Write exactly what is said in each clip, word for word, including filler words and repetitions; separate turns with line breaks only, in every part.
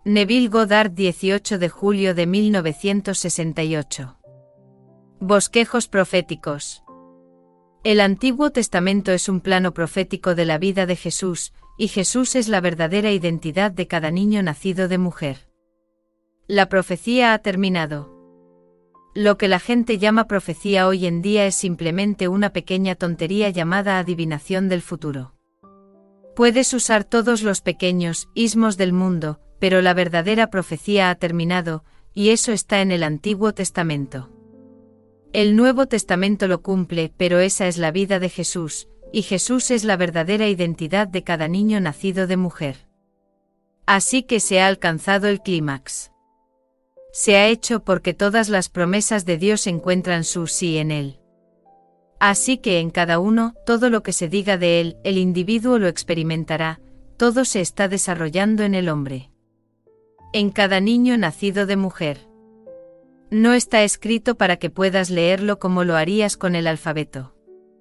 Neville Goddard, dieciocho de julio de mil novecientos sesenta y ocho. Bosquejos proféticos. El Antiguo Testamento es un plano profético de la vida de Jesús, y Jesús es la verdadera identidad de cada niño nacido de mujer. La profecía ha terminado. Lo que la gente llama profecía hoy en día es simplemente una pequeña tontería llamada adivinación del futuro. Puedes usar todos los pequeños ismos del mundo, pero la verdadera profecía ha terminado, y eso está en el Antiguo Testamento. El Nuevo Testamento lo cumple, pero esa es la vida de Jesús, y Jesús es la verdadera identidad de cada niño nacido de mujer. Así que se ha alcanzado el clímax. Se ha hecho porque todas las promesas de Dios encuentran su sí en él. Así que en cada uno, todo lo que se diga de él, el individuo lo experimentará, todo se está desarrollando en el hombre. En cada niño nacido de mujer. No está escrito para que puedas leerlo como lo harías con el alfabeto.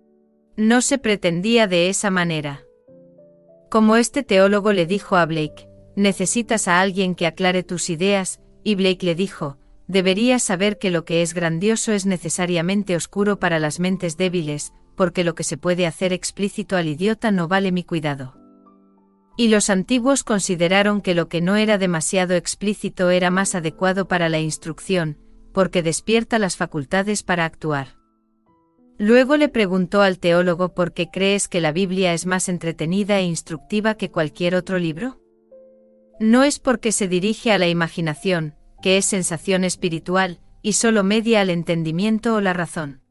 No se pretendía de esa manera. Como este teólogo le dijo a Blake, necesitas a alguien que aclare tus ideas, y Blake le dijo, deberías saber que lo que es grandioso es necesariamente oscuro para las mentes débiles, porque lo que se puede hacer explícito al idiota no vale mi cuidado. Y los antiguos consideraron que lo que no era demasiado explícito era más adecuado para la instrucción, porque despierta las facultades para actuar. Luego le preguntó al teólogo por qué crees que la Biblia es más entretenida e instructiva que cualquier otro libro. No es porque se dirige a la imaginación, que es sensación espiritual, y solo media al entendimiento o la razón.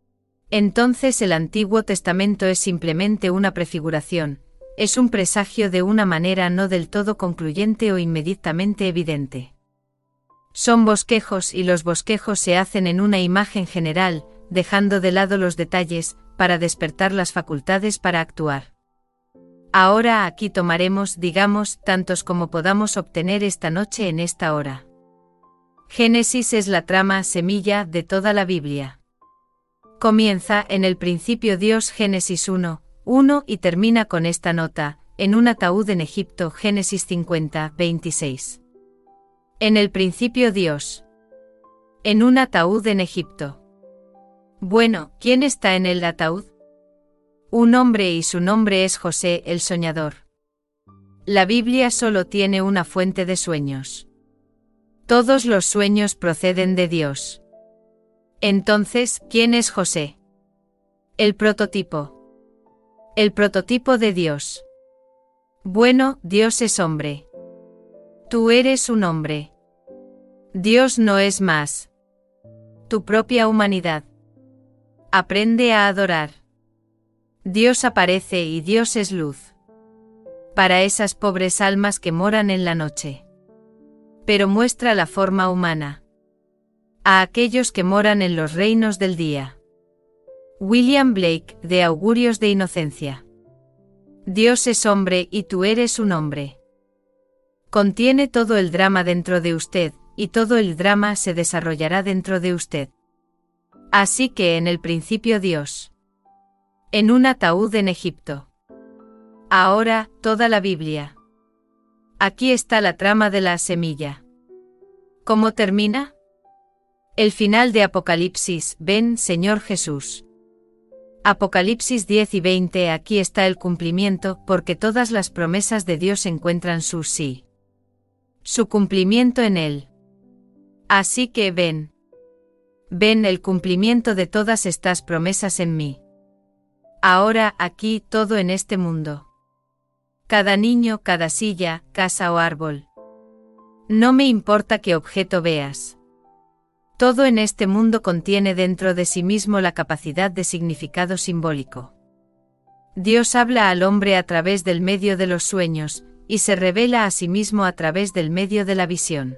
Entonces el Antiguo Testamento es simplemente una prefiguración, es un presagio de una manera no del todo concluyente o inmediatamente evidente. Son bosquejos y los bosquejos se hacen en una imagen general, dejando de lado los detalles, para despertar las facultades para actuar. Ahora aquí tomaremos, digamos, tantos como podamos obtener esta noche en esta hora. Génesis es la trama, semilla, de toda la Biblia. Comienza en el principio Dios, Génesis uno, uno y termina con esta nota, en un ataúd en Egipto, Génesis cincuenta, veintiséis. En el principio Dios. En un ataúd en Egipto. Bueno, ¿quién está en el ataúd? Un hombre y su nombre es José, el soñador. La Biblia solo tiene una fuente de sueños. Todos los sueños proceden de Dios. Entonces, ¿quién es José? El prototipo. El prototipo de Dios. Bueno, Dios es hombre. Tú eres un hombre. Dios no es más. Tu propia humanidad. Aprende a adorar. Dios aparece y Dios es luz. Para esas pobres almas que moran en la noche. Pero muestra la forma humana. A aquellos que moran en los reinos del día. William Blake, de Augurios de Inocencia. Dios es hombre y tú eres un hombre. Contiene todo el drama dentro de usted, y todo el drama se desarrollará dentro de usted. Así que en el principio Dios. En un ataúd en Egipto. Ahora, toda la Biblia. Aquí está la trama de la semilla. ¿Cómo termina? El final de Apocalipsis, ven, Señor Jesús. Apocalipsis diez y veinte, aquí está el cumplimiento, porque todas las promesas de Dios encuentran su sí. Su cumplimiento en él. Así que ven. Ven el cumplimiento de todas estas promesas en mí. Ahora, aquí, todo en este mundo. Cada niño, cada silla, casa o árbol. No me importa qué objeto veas. Todo en este mundo contiene dentro de sí mismo la capacidad de significado simbólico. Dios habla al hombre a través del medio de los sueños, y se revela a sí mismo a través del medio de la visión.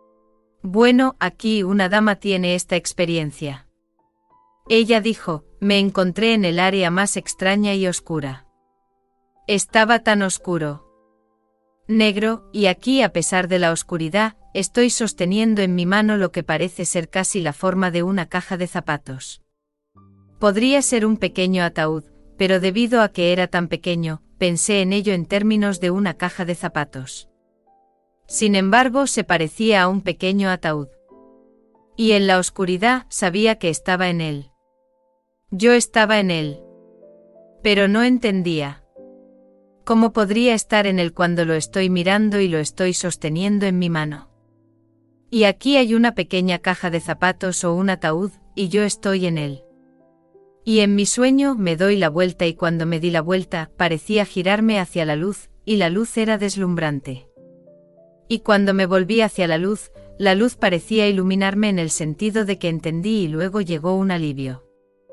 Bueno, aquí una dama tiene esta experiencia. Ella dijo, me encontré en el área más extraña y oscura. Estaba tan oscuro. Negro, y aquí a pesar de la oscuridad, estoy sosteniendo en mi mano lo que parece ser casi la forma de una caja de zapatos. Podría ser un pequeño ataúd, pero debido a que era tan pequeño, pensé en ello en términos de una caja de zapatos. Sin embargo, se parecía a un pequeño ataúd. Y en la oscuridad sabía que estaba en él. Yo estaba en él. Pero no entendía. ¿Cómo podría estar en él cuando lo estoy mirando y lo estoy sosteniendo en mi mano? Y aquí hay una pequeña caja de zapatos o un ataúd, y yo estoy en él. Y en mi sueño me doy la vuelta y cuando me di la vuelta parecía girarme hacia la luz, y la luz era deslumbrante. Y cuando me volví hacia la luz, la luz parecía iluminarme en el sentido de que entendí y luego llegó un alivio.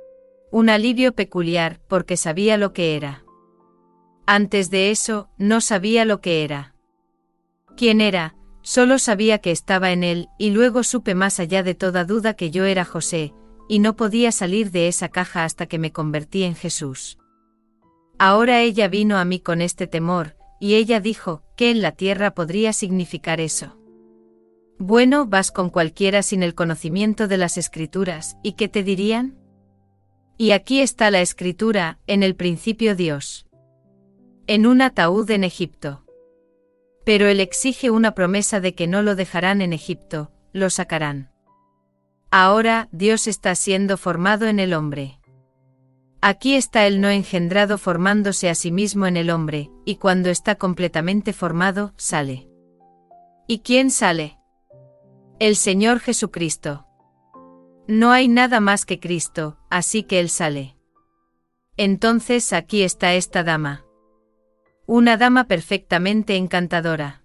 Un alivio peculiar porque sabía lo que era. Antes de eso, no sabía lo que era. ¿Quién era? Solo sabía que estaba en él y luego supe más allá de toda duda que yo era José, y no podía salir de esa caja hasta que me convertí en Jesús. Ahora ella vino a mí con este temor, y ella dijo, ¿qué en la tierra podría significar eso? Bueno, vas con cualquiera sin el conocimiento de las Escrituras, ¿y qué te dirían? Y aquí está la Escritura, en el principio Dios. En un ataúd en Egipto. Pero él exige una promesa de que no lo dejarán en Egipto, lo sacarán. Ahora, Dios está siendo formado en el hombre. Aquí está el no engendrado formándose a sí mismo en el hombre, y cuando está completamente formado, sale. ¿Y quién sale? El Señor Jesucristo. No hay nada más que Cristo, así que Él sale. Entonces aquí está esta dama. Una dama perfectamente encantadora.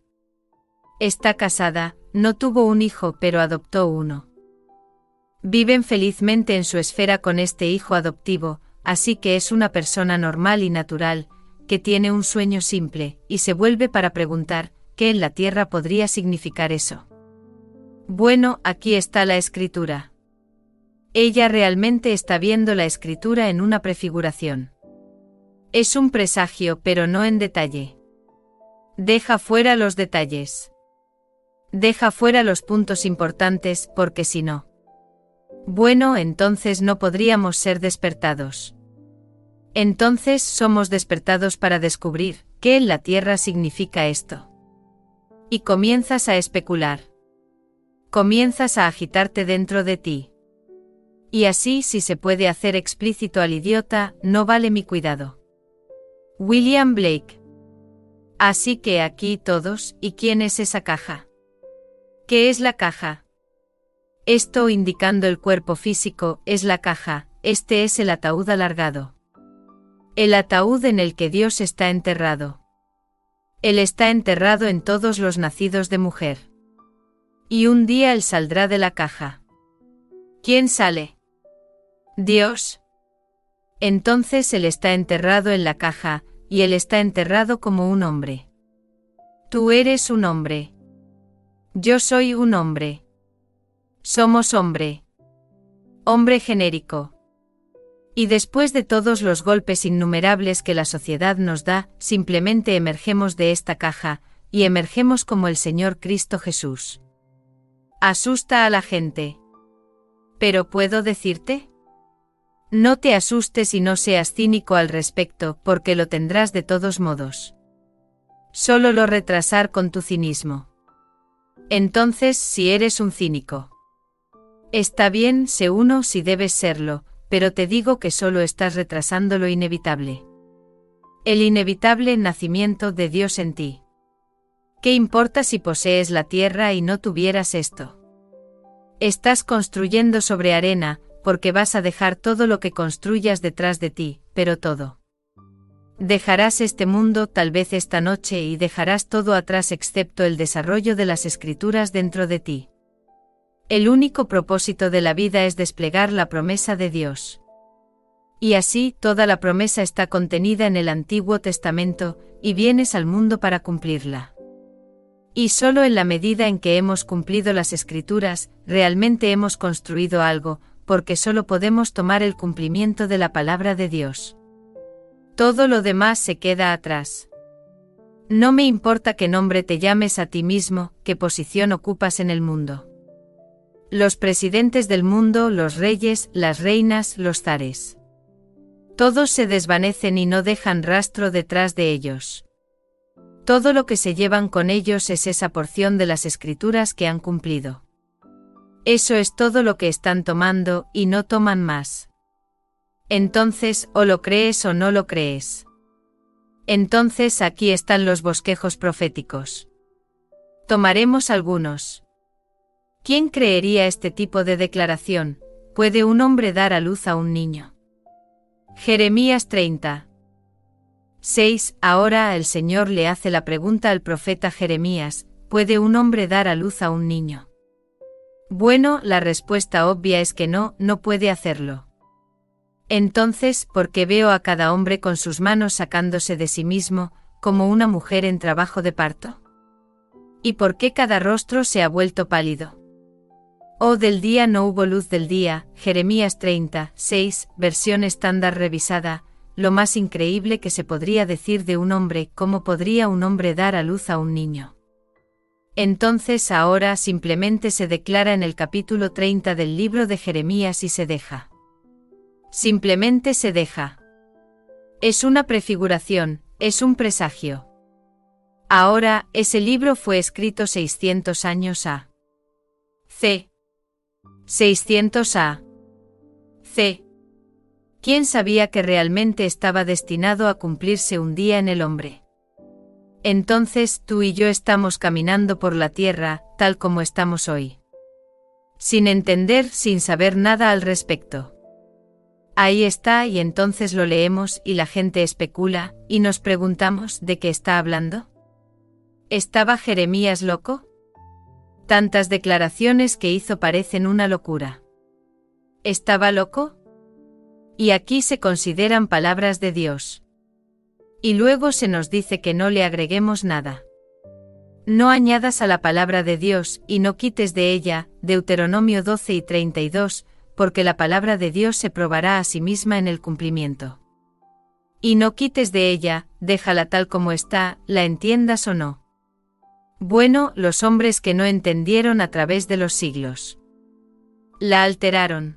Está casada, no tuvo un hijo pero adoptó uno. Viven felizmente en su esfera con este hijo adoptivo, así que es una persona normal y natural, que tiene un sueño simple, y se vuelve para preguntar, ¿qué en la tierra podría significar eso? Bueno, aquí está la escritura. Ella realmente está viendo la escritura en una prefiguración. Es un presagio, pero no en detalle. Deja fuera los detalles. Deja fuera los puntos importantes, porque si no. Bueno, entonces no podríamos ser despertados. Entonces somos despertados para descubrir qué en la tierra significa esto. Y comienzas a especular. Comienzas a agitarte dentro de ti. Y así, si se puede hacer explícito al idiota, no vale mi cuidado. William Blake. Así que aquí todos, ¿y quién es esa caja? ¿Qué es la caja? Esto, indicando el cuerpo físico, es la caja, este es el ataúd alargado. El ataúd en el que Dios está enterrado. Él está enterrado en todos los nacidos de mujer. Y un día Él saldrá de la caja. ¿Quién sale? Dios. Entonces Él está enterrado en la caja, y Él está enterrado como un hombre. Tú eres un hombre. Yo soy un hombre. Somos hombre. Hombre genérico. Y después de todos los golpes innumerables que la sociedad nos da, simplemente emergemos de esta caja, y emergemos como el Señor Cristo Jesús. Asusta a la gente. ¿Pero puedo decirte? No te asustes y no seas cínico al respecto, porque lo tendrás de todos modos. Solo lo retrasar con tu cinismo. Entonces, si eres un cínico. Está bien, sé uno si debes serlo, pero te digo que solo estás retrasando lo inevitable. El inevitable nacimiento de Dios en ti. ¿Qué importa si posees la tierra y no tuvieras esto? Estás construyendo sobre arena, porque vas a dejar todo lo que construyas detrás de ti, pero todo. Dejarás este mundo tal vez esta noche y dejarás todo atrás excepto el desarrollo de las escrituras dentro de ti. El único propósito de la vida es desplegar la promesa de Dios. Y así, toda la promesa está contenida en el Antiguo Testamento, y vienes al mundo para cumplirla. Y solo en la medida en que hemos cumplido las escrituras, realmente hemos construido algo, porque solo podemos tomar el cumplimiento de la palabra de Dios. Todo lo demás se queda atrás. No me importa qué nombre te llames a ti mismo, qué posición ocupas en el mundo. Los presidentes del mundo, los reyes, las reinas, los zares. Todos se desvanecen y no dejan rastro detrás de ellos. Todo lo que se llevan con ellos es esa porción de las Escrituras que han cumplido. Eso es todo lo que están tomando y no toman más. Entonces, o lo crees o no lo crees. Entonces aquí están los bosquejos proféticos. Tomaremos algunos. ¿Quién creería este tipo de declaración? ¿Puede un hombre dar a luz a un niño? Jeremías treinta. seis. Ahora el Señor le hace la pregunta al profeta Jeremías: ¿puede un hombre dar a luz a un niño? Bueno, la respuesta obvia es que no, no puede hacerlo. Entonces, ¿por qué veo a cada hombre con sus manos sacándose de sí mismo, como una mujer en trabajo de parto? ¿Y por qué cada rostro se ha vuelto pálido? Oh, del día no hubo luz del día. Jeremías treinta, seis, versión estándar revisada. Lo más increíble que se podría decir de un hombre: ¿cómo podría un hombre dar a luz a un niño? Entonces ahora simplemente se declara en el capítulo treinta del libro de Jeremías y se deja. Simplemente se deja. Es una prefiguración, es un presagio. Ahora, ese libro fue escrito seiscientos años a. C. seiscientos a. C. ¿Quién sabía que realmente estaba destinado a cumplirse un día en el hombre? Entonces tú y yo estamos caminando por la tierra, tal como estamos hoy. Sin entender, sin saber nada al respecto. Ahí está, y entonces lo leemos y la gente especula, y nos preguntamos: ¿de qué está hablando? ¿Estaba Jeremías loco? Tantas declaraciones que hizo parecen una locura. ¿Estaba loco? Y aquí se consideran palabras de Dios. Y luego se nos dice que no le agreguemos nada. No añadas a la palabra de Dios y no quites de ella, Deuteronomio doce y treinta y dos, porque la palabra de Dios se probará a sí misma en el cumplimiento. Y no quites de ella, déjala tal como está, la entiendas o no. Bueno, los hombres que no entendieron a través de los siglos. La alteraron.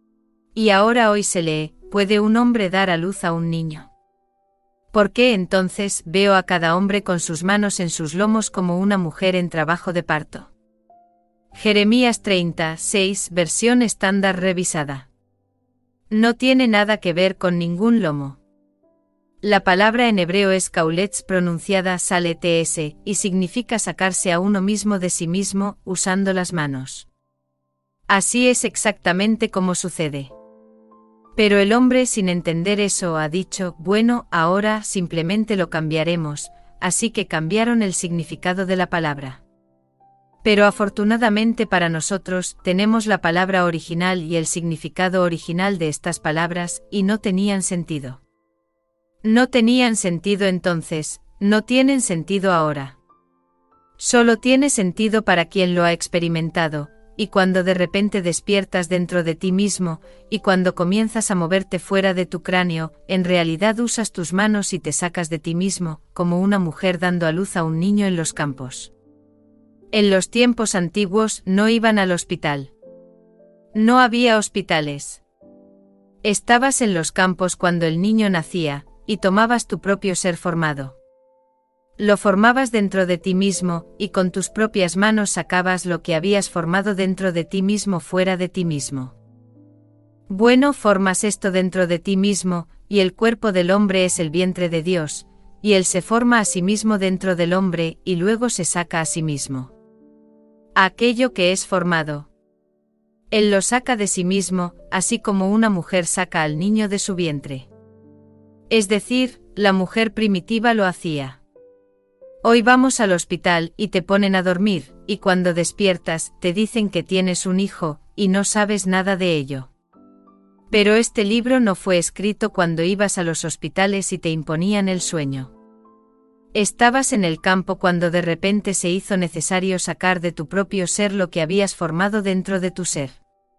Y ahora hoy se lee: ¿puede un hombre dar a luz a un niño? ¿Por qué entonces veo a cada hombre con sus manos en sus lomos como una mujer en trabajo de parto? Jeremías treinta, seis, versión estándar revisada. No tiene nada que ver con ningún lomo. La palabra en hebreo es kauletz, pronunciada saletes, y significa sacarse a uno mismo de sí mismo, usando las manos. Así es exactamente como sucede. Pero el hombre, sin entender eso, ha dicho: bueno, ahora simplemente lo cambiaremos, así que cambiaron el significado de la palabra. Pero afortunadamente para nosotros, tenemos la palabra original y el significado original de estas palabras, y no tenían sentido. No tenían sentido entonces, no tienen sentido ahora. Solo tiene sentido para quien lo ha experimentado, y cuando de repente despiertas dentro de ti mismo, y cuando comienzas a moverte fuera de tu cráneo, en realidad usas tus manos y te sacas de ti mismo, como una mujer dando a luz a un niño en los campos. En los tiempos antiguos no iban al hospital. No había hospitales. Estabas en los campos cuando el niño nacía, y tomabas tu propio ser formado. Lo formabas dentro de ti mismo, y con tus propias manos sacabas lo que habías formado dentro de ti mismo fuera de ti mismo. Bueno, formas esto dentro de ti mismo, y el cuerpo del hombre es el vientre de Dios, y él se forma a sí mismo dentro del hombre, y luego se saca a sí mismo. Aquello que es formado. Él lo saca de sí mismo, así como una mujer saca al niño de su vientre. Es decir, la mujer primitiva lo hacía. Hoy vamos al hospital y te ponen a dormir, y cuando despiertas te dicen que tienes un hijo, y no sabes nada de ello. Pero este libro no fue escrito cuando ibas a los hospitales y te imponían el sueño. Estabas en el campo cuando de repente se hizo necesario sacar de tu propio ser lo que habías formado dentro de tu ser.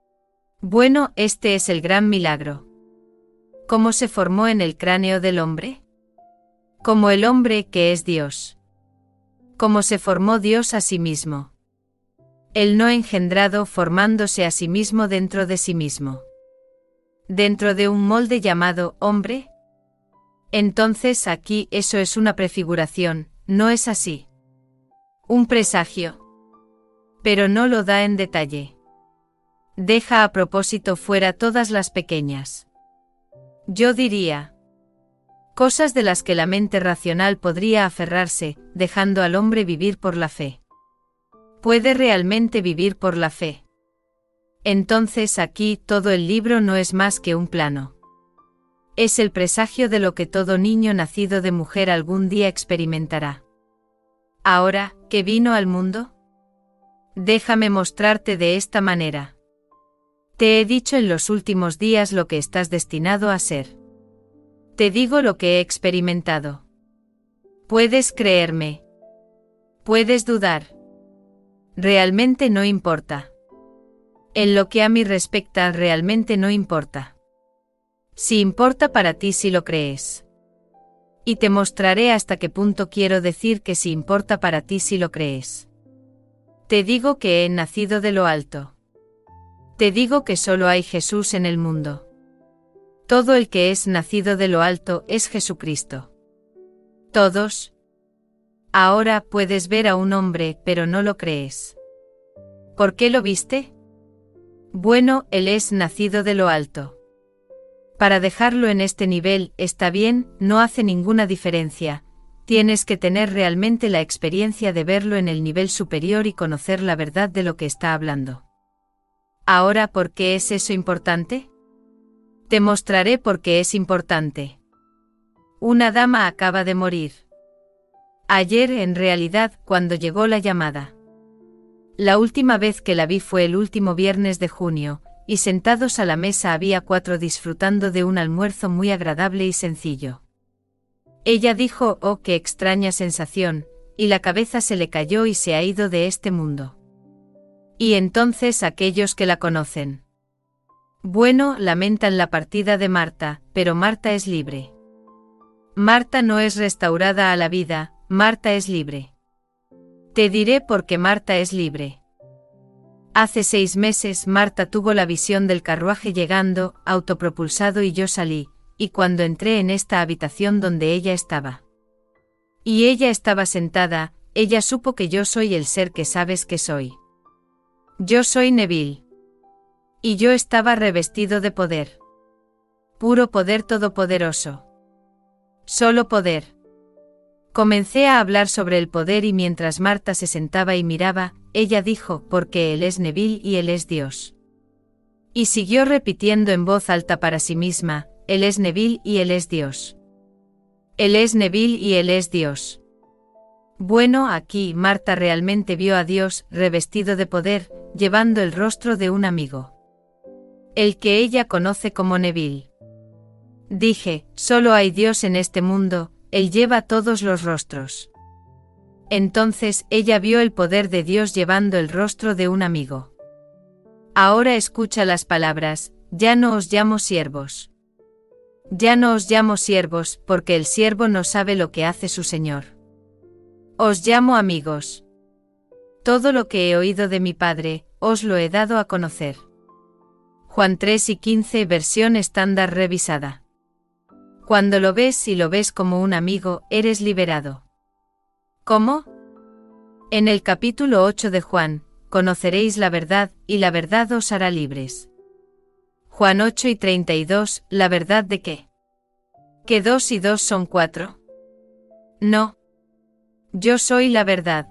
Bueno, este es el gran milagro. ¿Cómo se formó en el cráneo del hombre? Como el hombre que es Dios. Como se formó Dios a sí mismo. Él no engendrado formándose a sí mismo dentro de sí mismo. Dentro de un molde llamado hombre. Entonces aquí eso es una prefiguración, no es así. Un presagio. Pero no lo da en detalle. Deja a propósito fuera todas las pequeñas. Yo diría. Cosas de las que la mente racional podría aferrarse, dejando al hombre vivir por la fe. ¿Puede realmente vivir por la fe? Entonces aquí todo el libro no es más que un plano. Es el presagio de lo que todo niño nacido de mujer algún día experimentará. Ahora, ¿qué vino al mundo? Déjame mostrarte de esta manera. Te he dicho en los últimos días lo que estás destinado a ser. Te digo lo que he experimentado. Puedes creerme. Puedes dudar. Realmente no importa. En lo que a mí respecta, realmente no importa. Si importa para ti si lo crees. Y te mostraré hasta qué punto quiero decir que si importa para ti si lo crees. Te digo que he nacido de lo alto. Te digo que solo hay Jesús en el mundo. Todo el que es nacido de lo alto es Jesucristo. Todos. Ahora puedes ver a un hombre, pero no lo crees. ¿Por qué lo viste? Bueno, él es nacido de lo alto. Para dejarlo en este nivel, está bien, no hace ninguna diferencia. Tienes que tener realmente la experiencia de verlo en el nivel superior y conocer la verdad de lo que está hablando. Ahora, ¿por qué es eso importante? Te mostraré por qué es importante. Una dama acaba de morir. Ayer, en realidad, cuando llegó la llamada. La última vez que la vi fue el último viernes de junio, y sentados a la mesa había cuatro disfrutando de un almuerzo muy agradable y sencillo. Ella dijo, oh, qué extraña sensación, y la cabeza se le cayó y se ha ido de este mundo. Y entonces aquellos que la conocen. Bueno, lamentan la partida de Marta, pero Marta es libre. Marta no es restaurada a la vida, Marta es libre. Te diré por qué Marta es libre. Hace seis meses Marta tuvo la visión del carruaje llegando, autopropulsado, y yo salí, y cuando entré en esta habitación donde ella estaba. Y ella estaba sentada, ella supo que yo soy el ser que sabes que soy. Yo soy Neville. Y yo estaba revestido de poder. Puro poder todopoderoso. Solo poder. Comencé a hablar sobre el poder y mientras Marta se sentaba y miraba, ella dijo, porque él es Neville y él es Dios. Y siguió repitiendo en voz alta para sí misma, él es Neville y él es Dios. Él es Neville y él es Dios. Bueno, aquí Marta realmente vio a Dios, revestido de poder, llevando el rostro de un amigo. El que ella conoce como Neville. Dije, solo hay Dios en este mundo, Él lleva todos los rostros. Entonces ella vio el poder de Dios llevando el rostro de un amigo. Ahora escucha las palabras, ya no os llamo siervos. Ya no os llamo siervos, porque el siervo no sabe lo que hace su señor. Os llamo amigos. Todo lo que he oído de mi Padre, os lo he dado a conocer. Juan tres y quince, versión estándar revisada. Cuando lo ves y lo ves como un amigo, eres liberado. ¿Cómo? En el capítulo ocho de Juan, conoceréis la verdad, y la verdad os hará libres. Juan ocho y treinta y dos, ¿la verdad de qué? ¿Que dos y dos son cuatro? No. Yo soy la verdad.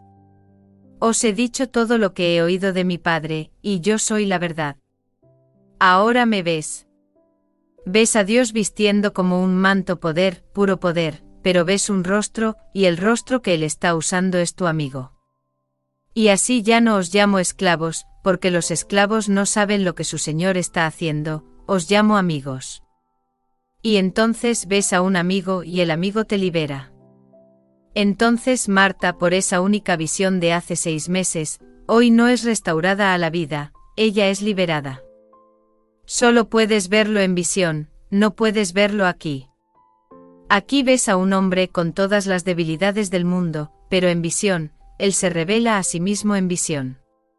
Os he dicho todo lo que he oído de mi Padre, y yo soy la verdad. Ahora me ves. Ves a Dios vistiendo como un manto poder, puro poder, pero ves un rostro, y el rostro que Él está usando es tu amigo. Y así ya no os llamo esclavos, porque los esclavos no saben lo que su Señor está haciendo, os llamo amigos. Y entonces ves a un amigo y el amigo te libera. Entonces Marta, por esa única visión de hace seis meses, hoy no es restaurada a la vida, ella es liberada. Solo puedes verlo en visión, no puedes verlo aquí. Aquí ves a un hombre con todas las debilidades del mundo, pero en visión, él se revela a sí mismo en visión.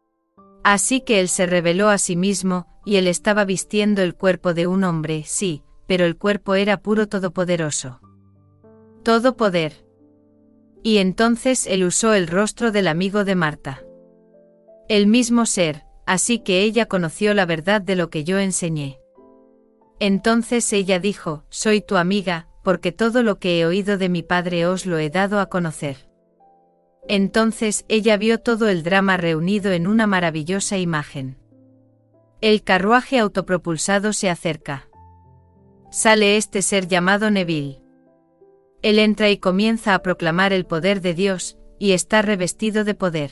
Así que él se reveló a sí mismo, y él estaba vistiendo el cuerpo de un hombre, sí, pero el cuerpo era puro todopoderoso. Todo poder. Y entonces él usó el rostro del amigo de Marta. El mismo ser, así que ella conoció la verdad de lo que yo enseñé. Entonces ella dijo, soy tu amiga, porque todo lo que he oído de mi padre os lo he dado a conocer. Entonces ella vio todo el drama reunido en una maravillosa imagen. El carruaje autopropulsado se acerca. Sale este ser llamado Neville. Él entra y comienza a proclamar el poder de Dios, y está revestido de poder.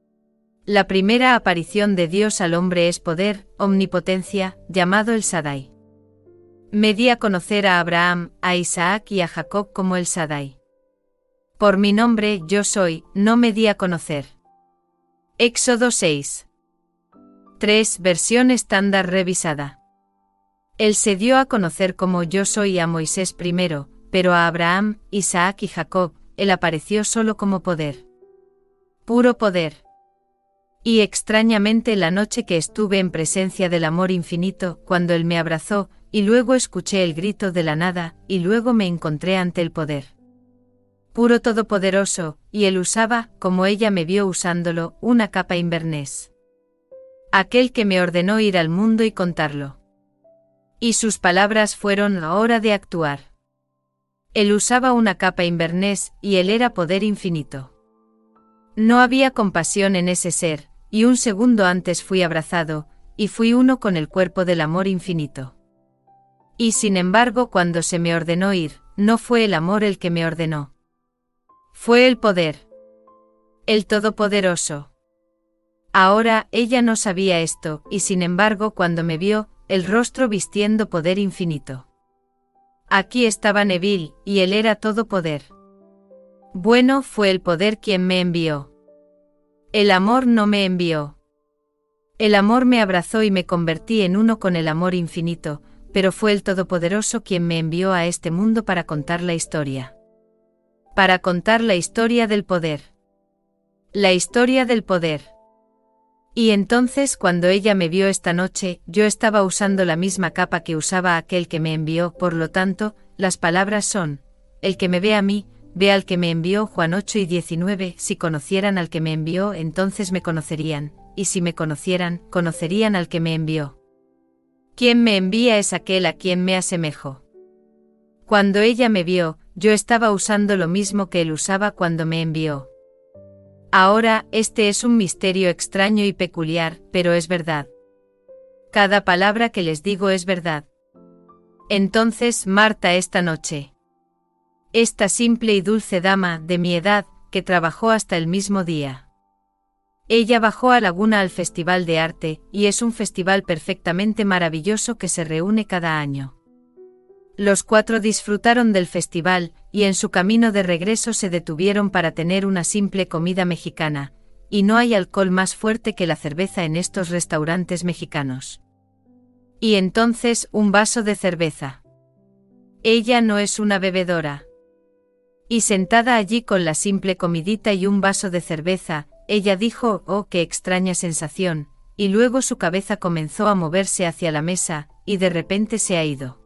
La primera aparición de Dios al hombre es poder, omnipotencia, llamado el Shaddai. Me di a conocer a Abraham, a Isaac y a Jacob como el Shaddai. Por mi nombre yo soy, no me di a conocer. Éxodo seis. tres Versión estándar revisada. Él se dio a conocer como yo soy a Moisés primero, pero a Abraham, Isaac y Jacob, él apareció solo como poder. Puro poder. Y extrañamente la noche que estuve en presencia del amor infinito, cuando él me abrazó, y luego escuché el grito de la nada, y luego me encontré ante el poder. Puro todopoderoso, y él usaba, como ella me vio usándolo, una capa invernés. Aquel que me ordenó ir al mundo y contarlo. Y sus palabras fueron la hora de actuar. Él usaba una capa invernés, y él era poder infinito. No había compasión en ese ser, y un segundo antes fui abrazado, y fui uno con el cuerpo del amor infinito. Y sin embargo, cuando se me ordenó ir, no fue el amor el que me ordenó. Fue el poder. El Todopoderoso. Ahora, ella no sabía esto, y sin embargo, cuando me vio, el rostro vistiendo poder infinito. Aquí estaba Neville, y él era todo poder. Bueno, fue el poder quien me envió. El amor no me envió. El amor me abrazó y me convertí en uno con el amor infinito, pero fue el Todopoderoso quien me envió a este mundo para contar la historia. Para contar la historia del poder. La historia del poder. Y entonces cuando ella me vio esta noche, yo estaba usando la misma capa que usaba aquel que me envió, por lo tanto, las palabras son, el que me ve a mí, ve al que me envió. Juan ocho y diecinueve, si conocieran al que me envió, entonces me conocerían, y si me conocieran, conocerían al que me envió. Quien me envía es aquel a quien me asemejo. Cuando ella me vio, yo estaba usando lo mismo que él usaba cuando me envió. Ahora, este es un misterio extraño y peculiar, pero es verdad. Cada palabra que les digo es verdad. Entonces, Marta esta noche. Esta simple y dulce dama, de mi edad, que trabajó hasta el mismo día. Ella bajó a Laguna al Festival de Arte, y es un festival perfectamente maravilloso que se reúne cada año. Los cuatro disfrutaron del festival, y en su camino de regreso se detuvieron para tener una simple comida mexicana, y no hay alcohol más fuerte que la cerveza en estos restaurantes mexicanos. Y entonces un vaso de cerveza. Ella no es una bebedora. Y sentada allí con la simple comidita y un vaso de cerveza, ella dijo, oh, qué extraña sensación, y luego su cabeza comenzó a moverse hacia la mesa, y de repente se ha ido.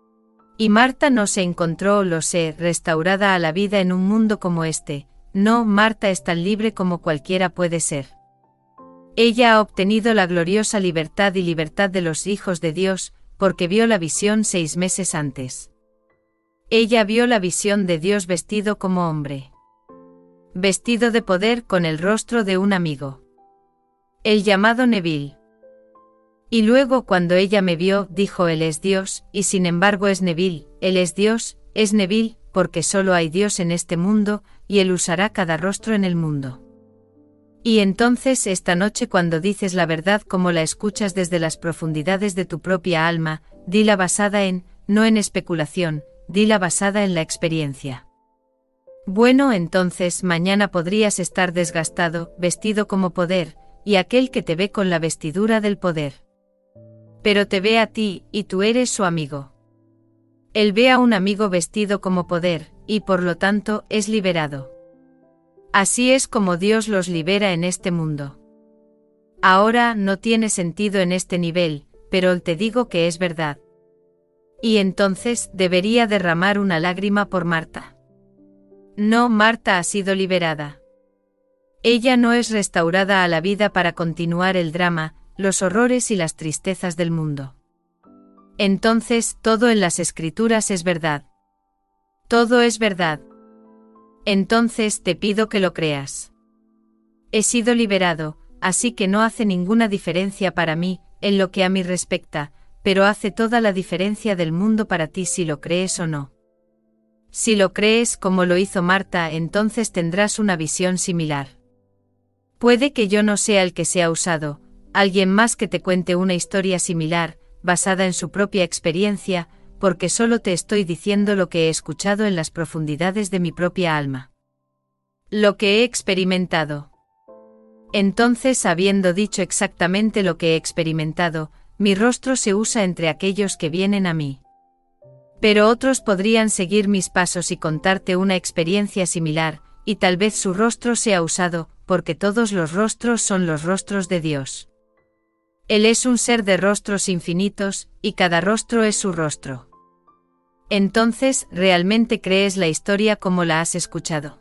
Y Marta no se encontró, lo sé, restaurada a la vida en un mundo como este. No, Marta es tan libre como cualquiera puede ser. Ella ha obtenido la gloriosa libertad y libertad de los hijos de Dios, porque vio la visión seis meses antes. Ella vio la visión de Dios vestido como hombre. Vestido de poder con el rostro de un amigo. El llamado Neville. Y luego cuando ella me vio, dijo él es Dios, y sin embargo es Neville, él es Dios, es Neville, porque solo hay Dios en este mundo, y él usará cada rostro en el mundo. Y entonces esta noche cuando dices la verdad como la escuchas desde las profundidades de tu propia alma, dila basada en, no en especulación, dila basada en la experiencia. Bueno, entonces mañana podrías estar desgastado, vestido como poder, y aquel que te ve con la vestidura del poder. Pero te ve a ti, y tú eres su amigo. Él ve a un amigo vestido como poder, y por lo tanto, es liberado. Así es como Dios los libera en este mundo. Ahora no tiene sentido en este nivel, pero te digo que es verdad. Y entonces, debería derramar una lágrima por Marta. No, Marta ha sido liberada. Ella no es restaurada a la vida para continuar el drama, los horrores y las tristezas del mundo. Entonces, todo en las Escrituras es verdad. Todo es verdad. Entonces te pido que lo creas. He sido liberado, así que no hace ninguna diferencia para mí, en lo que a mí respecta, pero hace toda la diferencia del mundo para ti si lo crees o no. Si lo crees como lo hizo Marta, entonces tendrás una visión similar. Puede que yo no sea el que sea usado, alguien más que te cuente una historia similar, basada en su propia experiencia, porque solo te estoy diciendo lo que he escuchado en las profundidades de mi propia alma. Lo que he experimentado. Entonces, habiendo dicho exactamente lo que he experimentado, mi rostro se usa entre aquellos que vienen a mí. Pero otros podrían seguir mis pasos y contarte una experiencia similar, y tal vez su rostro sea usado, porque todos los rostros son los rostros de Dios. Él es un ser de rostros infinitos, y cada rostro es su rostro. Entonces, ¿realmente crees la historia como la has escuchado?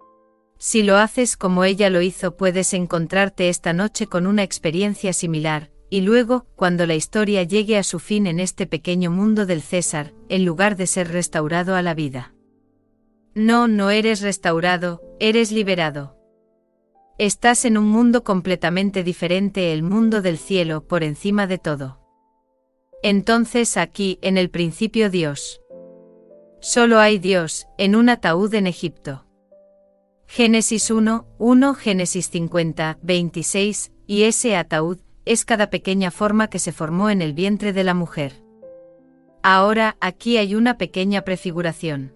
Si lo haces como ella lo hizo, puedes encontrarte esta noche con una experiencia similar, y luego, cuando la historia llegue a su fin en este pequeño mundo del César, en lugar de ser restaurado a la vida. No, no eres restaurado, eres liberado. Estás en un mundo completamente diferente, el mundo del cielo, por encima de todo. Entonces aquí, en el principio Dios. Solo hay Dios, en un ataúd en Egipto. Génesis uno, uno, Génesis cincuenta, veintiséis, y ese ataúd, es cada pequeña forma que se formó en el vientre de la mujer. Ahora, aquí hay una pequeña prefiguración.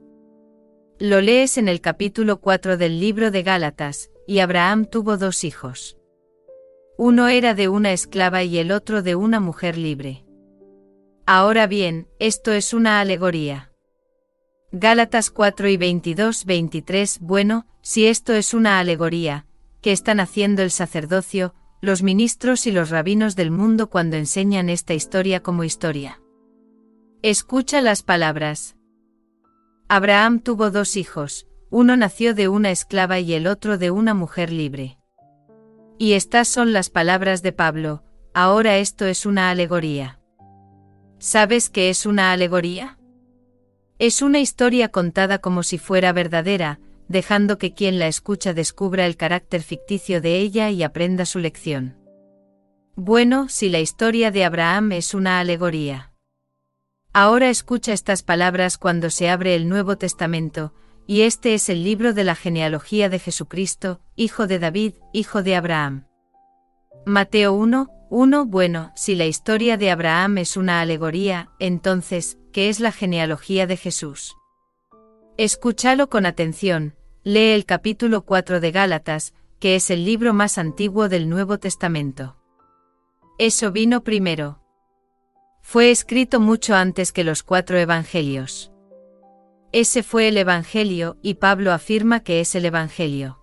Lo lees en el capítulo cuatro del libro de Gálatas, y Abraham tuvo dos hijos. Uno era de una esclava y el otro de una mujer libre. Ahora bien, esto es una alegoría. Gálatas cuatro y veintidós veintitrés. Bueno, si esto es una alegoría, ¿qué están haciendo el sacerdocio, los ministros y los rabinos del mundo cuando enseñan esta historia como historia? Escucha las palabras. Abraham tuvo dos hijos, uno nació de una esclava y el otro de una mujer libre. Y estas son las palabras de Pablo, ahora esto es una alegoría. ¿Sabes qué es una alegoría? Es una historia contada como si fuera verdadera, dejando que quien la escucha descubra el carácter ficticio de ella y aprenda su lección. Bueno, si la historia de Abraham es una alegoría. Ahora escucha estas palabras cuando se abre el Nuevo Testamento, y este es el libro de la genealogía de Jesucristo, hijo de David, hijo de Abraham. Mateo uno, uno. Bueno, si la historia de Abraham es una alegoría, entonces, ¿qué es la genealogía de Jesús? Escúchalo con atención, lee el capítulo cuatro de Gálatas, que es el libro más antiguo del Nuevo Testamento. Eso vino primero. Fue escrito mucho antes que los cuatro evangelios. Ese fue el evangelio, y Pablo afirma que es el evangelio.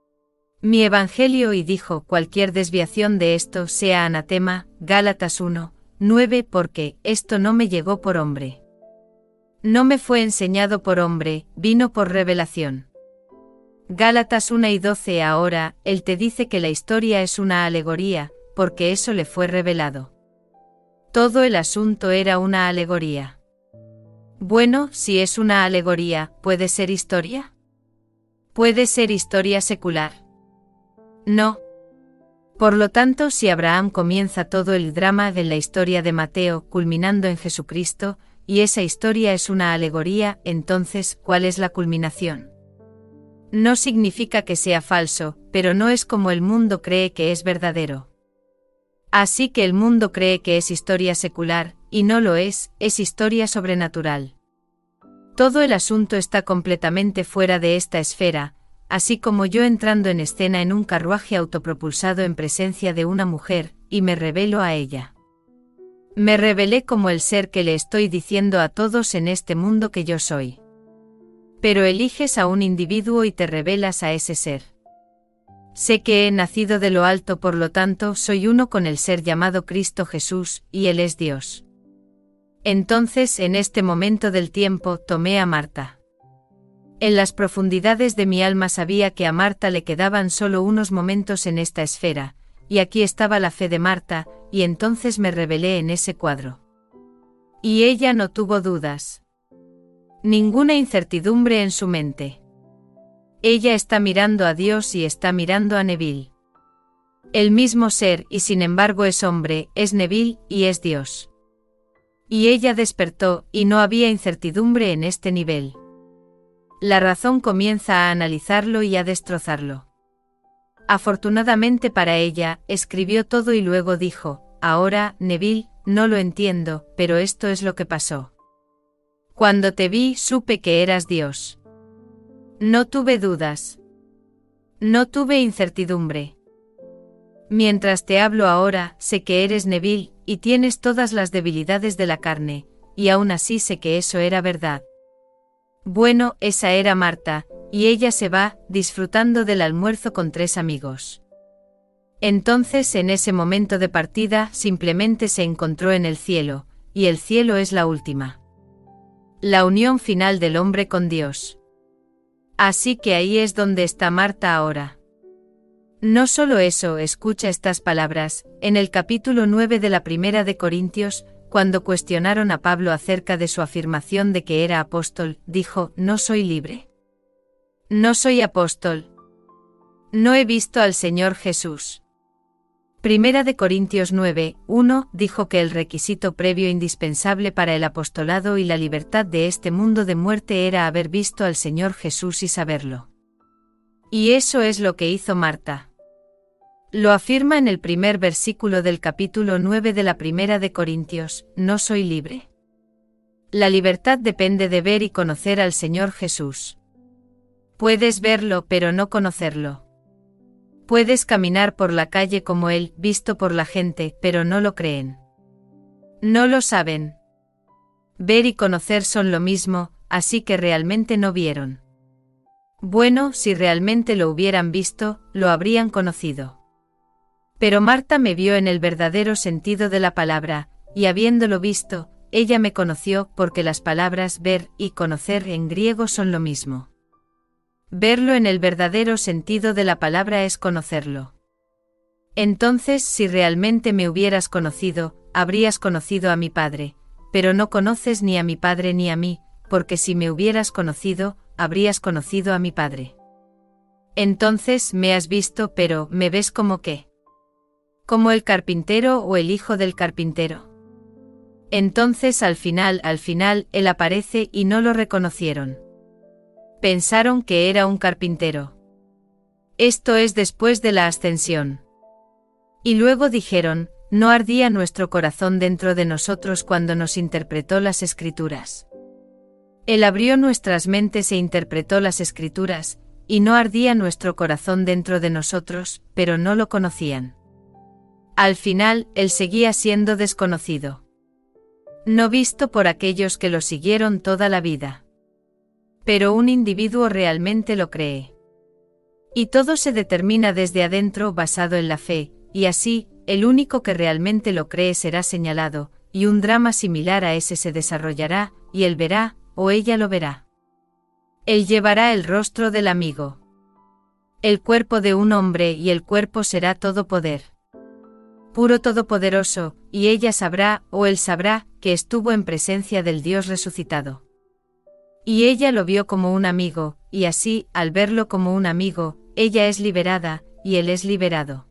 Mi evangelio, y dijo, cualquier desviación de esto sea anatema, Gálatas uno, nueve, porque esto no me llegó por hombre. No me fue enseñado por hombre, vino por revelación. Gálatas uno y doce. Ahora, él te dice que la historia es una alegoría, porque eso le fue revelado. Todo el asunto era una alegoría. Bueno, si es una alegoría, ¿puede ser historia? ¿Puede ser historia secular? No. Por lo tanto, si Abraham comienza todo el drama de la historia de Mateo, culminando en Jesucristo, y esa historia es una alegoría, entonces, ¿cuál es la culminación? No significa que sea falso, pero no es como el mundo cree que es verdadero. Así que el mundo cree que es historia secular, y no lo es, es historia sobrenatural. Todo el asunto está completamente fuera de esta esfera, así como yo entrando en escena en un carruaje autopropulsado en presencia de una mujer, y me revelo a ella. Me revelé como el ser que le estoy diciendo a todos en este mundo que yo soy. Pero eliges a un individuo y te revelas a ese ser. Sé que he nacido de lo alto, por lo tanto soy uno con el ser llamado Cristo Jesús, y Él es Dios. Entonces, en este momento del tiempo, tomé a Marta. En las profundidades de mi alma sabía que a Marta le quedaban solo unos momentos en esta esfera, y aquí estaba la fe de Marta, y entonces me revelé en ese cuadro. Y ella no tuvo dudas. Ninguna incertidumbre en su mente. Ella está mirando a Dios y está mirando a Neville. El mismo ser y sin embargo es hombre, es Neville y es Dios. Y ella despertó y no había incertidumbre en este nivel. La razón comienza a analizarlo y a destrozarlo. Afortunadamente para ella, escribió todo y luego dijo, ahora, Neville, no lo entiendo, pero esto es lo que pasó. Cuando te vi, supe que eras Dios. No tuve dudas. No tuve incertidumbre. Mientras te hablo ahora, sé que eres Neville, y tienes todas las debilidades de la carne, y aún así sé que eso era verdad. Bueno, esa era Marta, y ella se va, disfrutando del almuerzo con tres amigos. Entonces, en ese momento de partida, simplemente se encontró en el cielo, y el cielo es la última. La unión final del hombre con Dios. Así que ahí es donde está Marta ahora. No solo eso, escucha estas palabras, en el capítulo nueve de la Primera de Corintios, cuando cuestionaron a Pablo acerca de su afirmación de que era apóstol, dijo, no soy libre. No soy apóstol. No he visto al Señor Jesús. Primera de Corintios nueve, uno, dijo que el requisito previo indispensable para el apostolado y la libertad de este mundo de muerte era haber visto al Señor Jesús y saberlo. Y eso es lo que hizo Marta. Lo afirma en el primer versículo del capítulo nueve de la Primera de Corintios, no soy libre. La libertad depende de ver y conocer al Señor Jesús. Puedes verlo pero no conocerlo. Puedes caminar por la calle como Él, visto por la gente, pero no lo creen. No lo saben. Ver y conocer son lo mismo, así que realmente no vieron. Bueno, si realmente lo hubieran visto, lo habrían conocido. Pero Marta me vio en el verdadero sentido de la palabra, y habiéndolo visto, ella me conoció porque las palabras ver y conocer en griego son lo mismo. Verlo en el verdadero sentido de la palabra es conocerlo. Entonces, si realmente me hubieras conocido, habrías conocido a mi Padre, pero no conoces ni a mi Padre ni a mí, porque si me hubieras conocido, habrías conocido a mi Padre. Entonces me has visto, pero ¿me ves como qué? ¿Como el carpintero o el hijo del carpintero? Entonces al final, al final, él aparece y no lo reconocieron. Pensaron que era un carpintero. Esto es después de la ascensión. Y luego dijeron, ¿no ardía nuestro corazón dentro de nosotros cuando nos interpretó las Escrituras? Él abrió nuestras mentes e interpretó las Escrituras, y no ardía nuestro corazón dentro de nosotros, pero no lo conocían. Al final, él seguía siendo desconocido. No visto por aquellos que lo siguieron toda la vida. Pero un individuo realmente lo cree. Y todo se determina desde adentro basado en la fe, y así, el único que realmente lo cree será señalado, y un drama similar a ese se desarrollará, y él verá, o ella lo verá. Él llevará el rostro del amigo. El cuerpo de un hombre y el cuerpo será todo poder. Puro todopoderoso, y ella sabrá, o él sabrá, que estuvo en presencia del Dios resucitado. Y ella lo vio como un amigo, y así, al verlo como un amigo, ella es liberada, y él es liberado.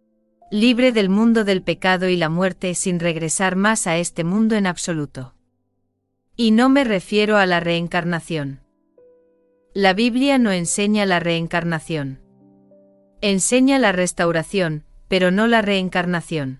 Libre del mundo del pecado y la muerte sin regresar más a este mundo en absoluto. Y no me refiero a la reencarnación. La Biblia no enseña la reencarnación. Enseña la restauración, pero no la reencarnación.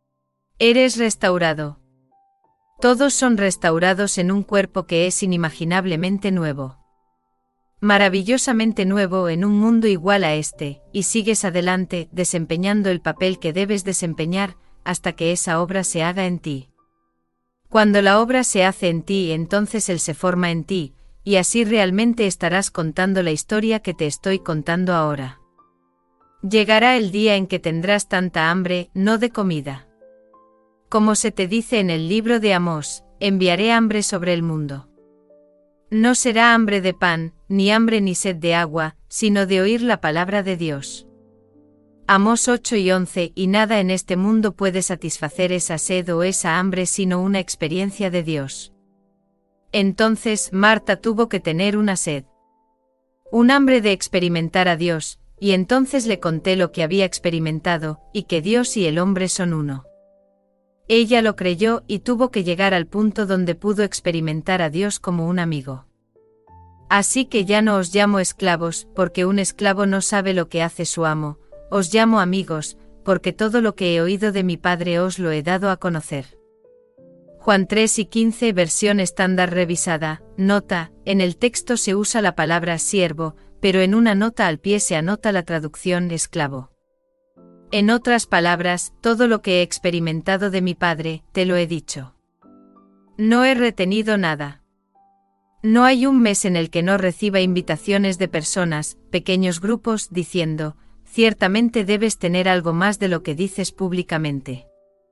Eres restaurado. Todos son restaurados en un cuerpo que es inimaginablemente nuevo. Maravillosamente nuevo en un mundo igual a este, y sigues adelante, desempeñando el papel que debes desempeñar, hasta que esa obra se haga en ti. Cuando la obra se hace en ti, entonces Él se forma en ti, y así realmente estarás contando la historia que te estoy contando ahora. Llegará el día en que tendrás tanta hambre, no de comida. Como se te dice en el libro de Amós, enviaré hambre sobre el mundo. No será hambre de pan, ni hambre ni sed de agua, sino de oír la palabra de Dios. Amós ocho y once Y nada en este mundo puede satisfacer esa sed o esa hambre sino una experiencia de Dios. Entonces Marta tuvo que tener una sed. Un hambre de experimentar a Dios, y entonces le conté lo que había experimentado, y que Dios y el hombre son uno. Ella lo creyó y tuvo que llegar al punto donde pudo experimentar a Dios como un amigo. Así que ya no os llamo esclavos, porque un esclavo no sabe lo que hace su amo, os llamo amigos, porque todo lo que he oído de mi Padre os lo he dado a conocer. Juan tres y quince versión estándar revisada, nota, en el texto se usa la palabra siervo, pero en una nota al pie se anota la traducción esclavo. En otras palabras, todo lo que he experimentado de mi Padre, te lo he dicho. No he retenido nada. No hay un mes en el que no reciba invitaciones de personas, pequeños grupos, diciendo, ciertamente debes tener algo más de lo que dices públicamente.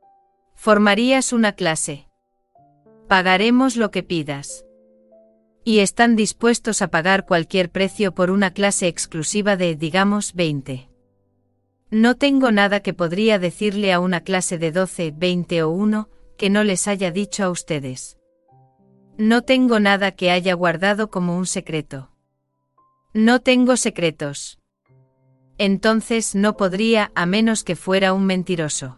¿Formarías una clase? Pagaremos lo que pidas. Y están dispuestos a pagar cualquier precio por una clase exclusiva de, digamos, veinte. No tengo nada que podría decirle a una clase de doce, veinte o uno, que no les haya dicho a ustedes. No tengo nada que haya guardado como un secreto. No tengo secretos. Entonces no podría, a menos que fuera un mentiroso.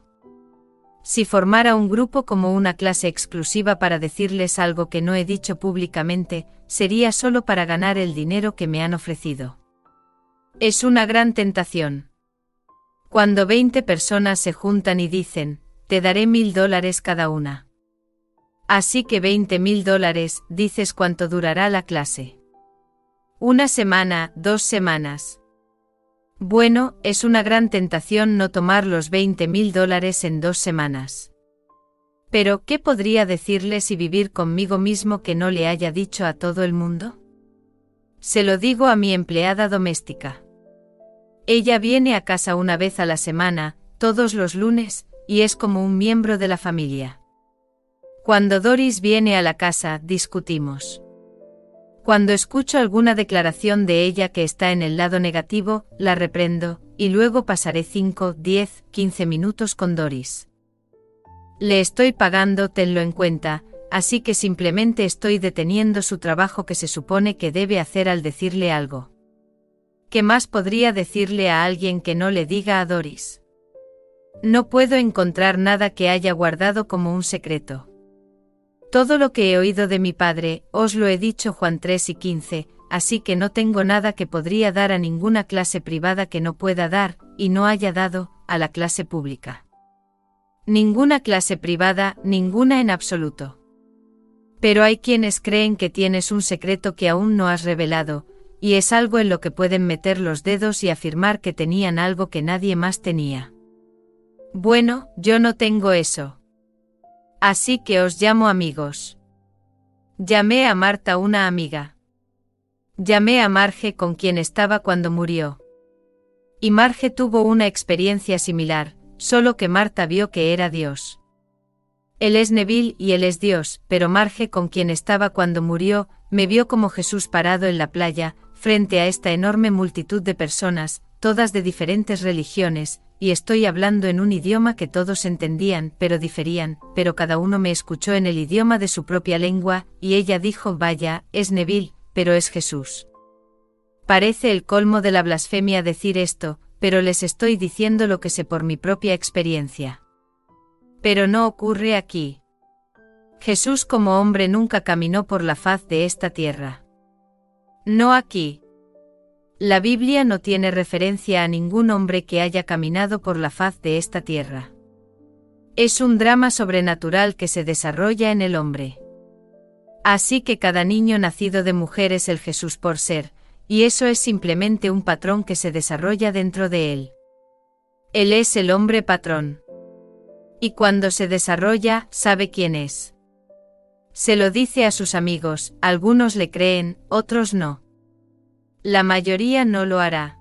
Si formara un grupo como una clase exclusiva para decirles algo que no he dicho públicamente, sería solo para ganar el dinero que me han ofrecido. Es una gran tentación. Cuando veinte personas se juntan y dicen, te daré mil dólares cada una. Así que veinte mil dólares, dices cuánto durará la clase. Una semana, dos semanas. Bueno, es una gran tentación no tomar los veinte mil dólares en dos semanas. Pero, ¿qué podría decirles y vivir conmigo mismo que no le haya dicho a todo el mundo? Se lo digo a mi empleada doméstica. Ella viene a casa una vez a la semana, todos los lunes, y es como un miembro de la familia. Cuando Doris viene a la casa, discutimos. Cuando escucho alguna declaración de ella que está en el lado negativo, la reprendo, y luego pasaré cinco, diez, quince minutos con Doris. Le estoy pagando, tenlo en cuenta, así que simplemente estoy deteniendo su trabajo que se supone que debe hacer al decirle algo. ¿Qué más podría decirle a alguien que no le diga a Doris? No puedo encontrar nada que haya guardado como un secreto. Todo lo que he oído de mi Padre, os lo he dicho Juan tres y quince, así que no tengo nada que podría dar a ninguna clase privada que no pueda dar, y no haya dado, a la clase pública. Ninguna clase privada, ninguna en absoluto. Pero hay quienes creen que tienes un secreto que aún no has revelado, y es algo en lo que pueden meter los dedos y afirmar que tenían algo que nadie más tenía. Bueno, yo no tengo eso. Así que os llamo amigos. Llamé a Marta una amiga. Llamé a Marge con quien estaba cuando murió. Y Marge tuvo una experiencia similar, solo que Marta vio que era Dios. Él es Neville y él es Dios, pero Marge con quien estaba cuando murió, me vio como Jesús parado en la playa, frente a esta enorme multitud de personas, todas de diferentes religiones, y estoy hablando en un idioma que todos entendían, pero diferían, pero cada uno me escuchó en el idioma de su propia lengua, y ella dijo, vaya, es Neville, pero es Jesús. Parece el colmo de la blasfemia decir esto, pero les estoy diciendo lo que sé por mi propia experiencia. Pero no ocurre aquí. Jesús como hombre nunca caminó por la faz de esta tierra. No aquí. La Biblia no tiene referencia a ningún hombre que haya caminado por la faz de esta tierra. Es un drama sobrenatural que se desarrolla en el hombre. Así que cada niño nacido de mujer es el Jesús por ser, y eso es simplemente un patrón que se desarrolla dentro de él. Él es el hombre patrón. Y cuando se desarrolla, sabe quién es. Se lo dice a sus amigos, algunos le creen, otros no. La mayoría no lo hará.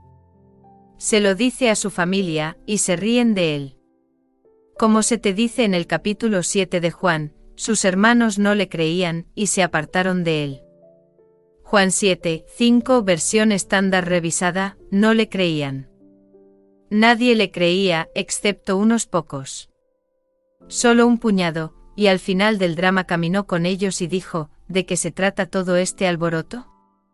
Se lo dice a su familia, y se ríen de él. Como se te dice en el capítulo siete de Juan, sus hermanos no le creían, y se apartaron de él. Juan siete, cinco, versión estándar revisada, no le creían. Nadie le creía, excepto unos pocos. Solo un puñado, y al final del drama caminó con ellos y dijo, ¿de qué se trata todo este alboroto?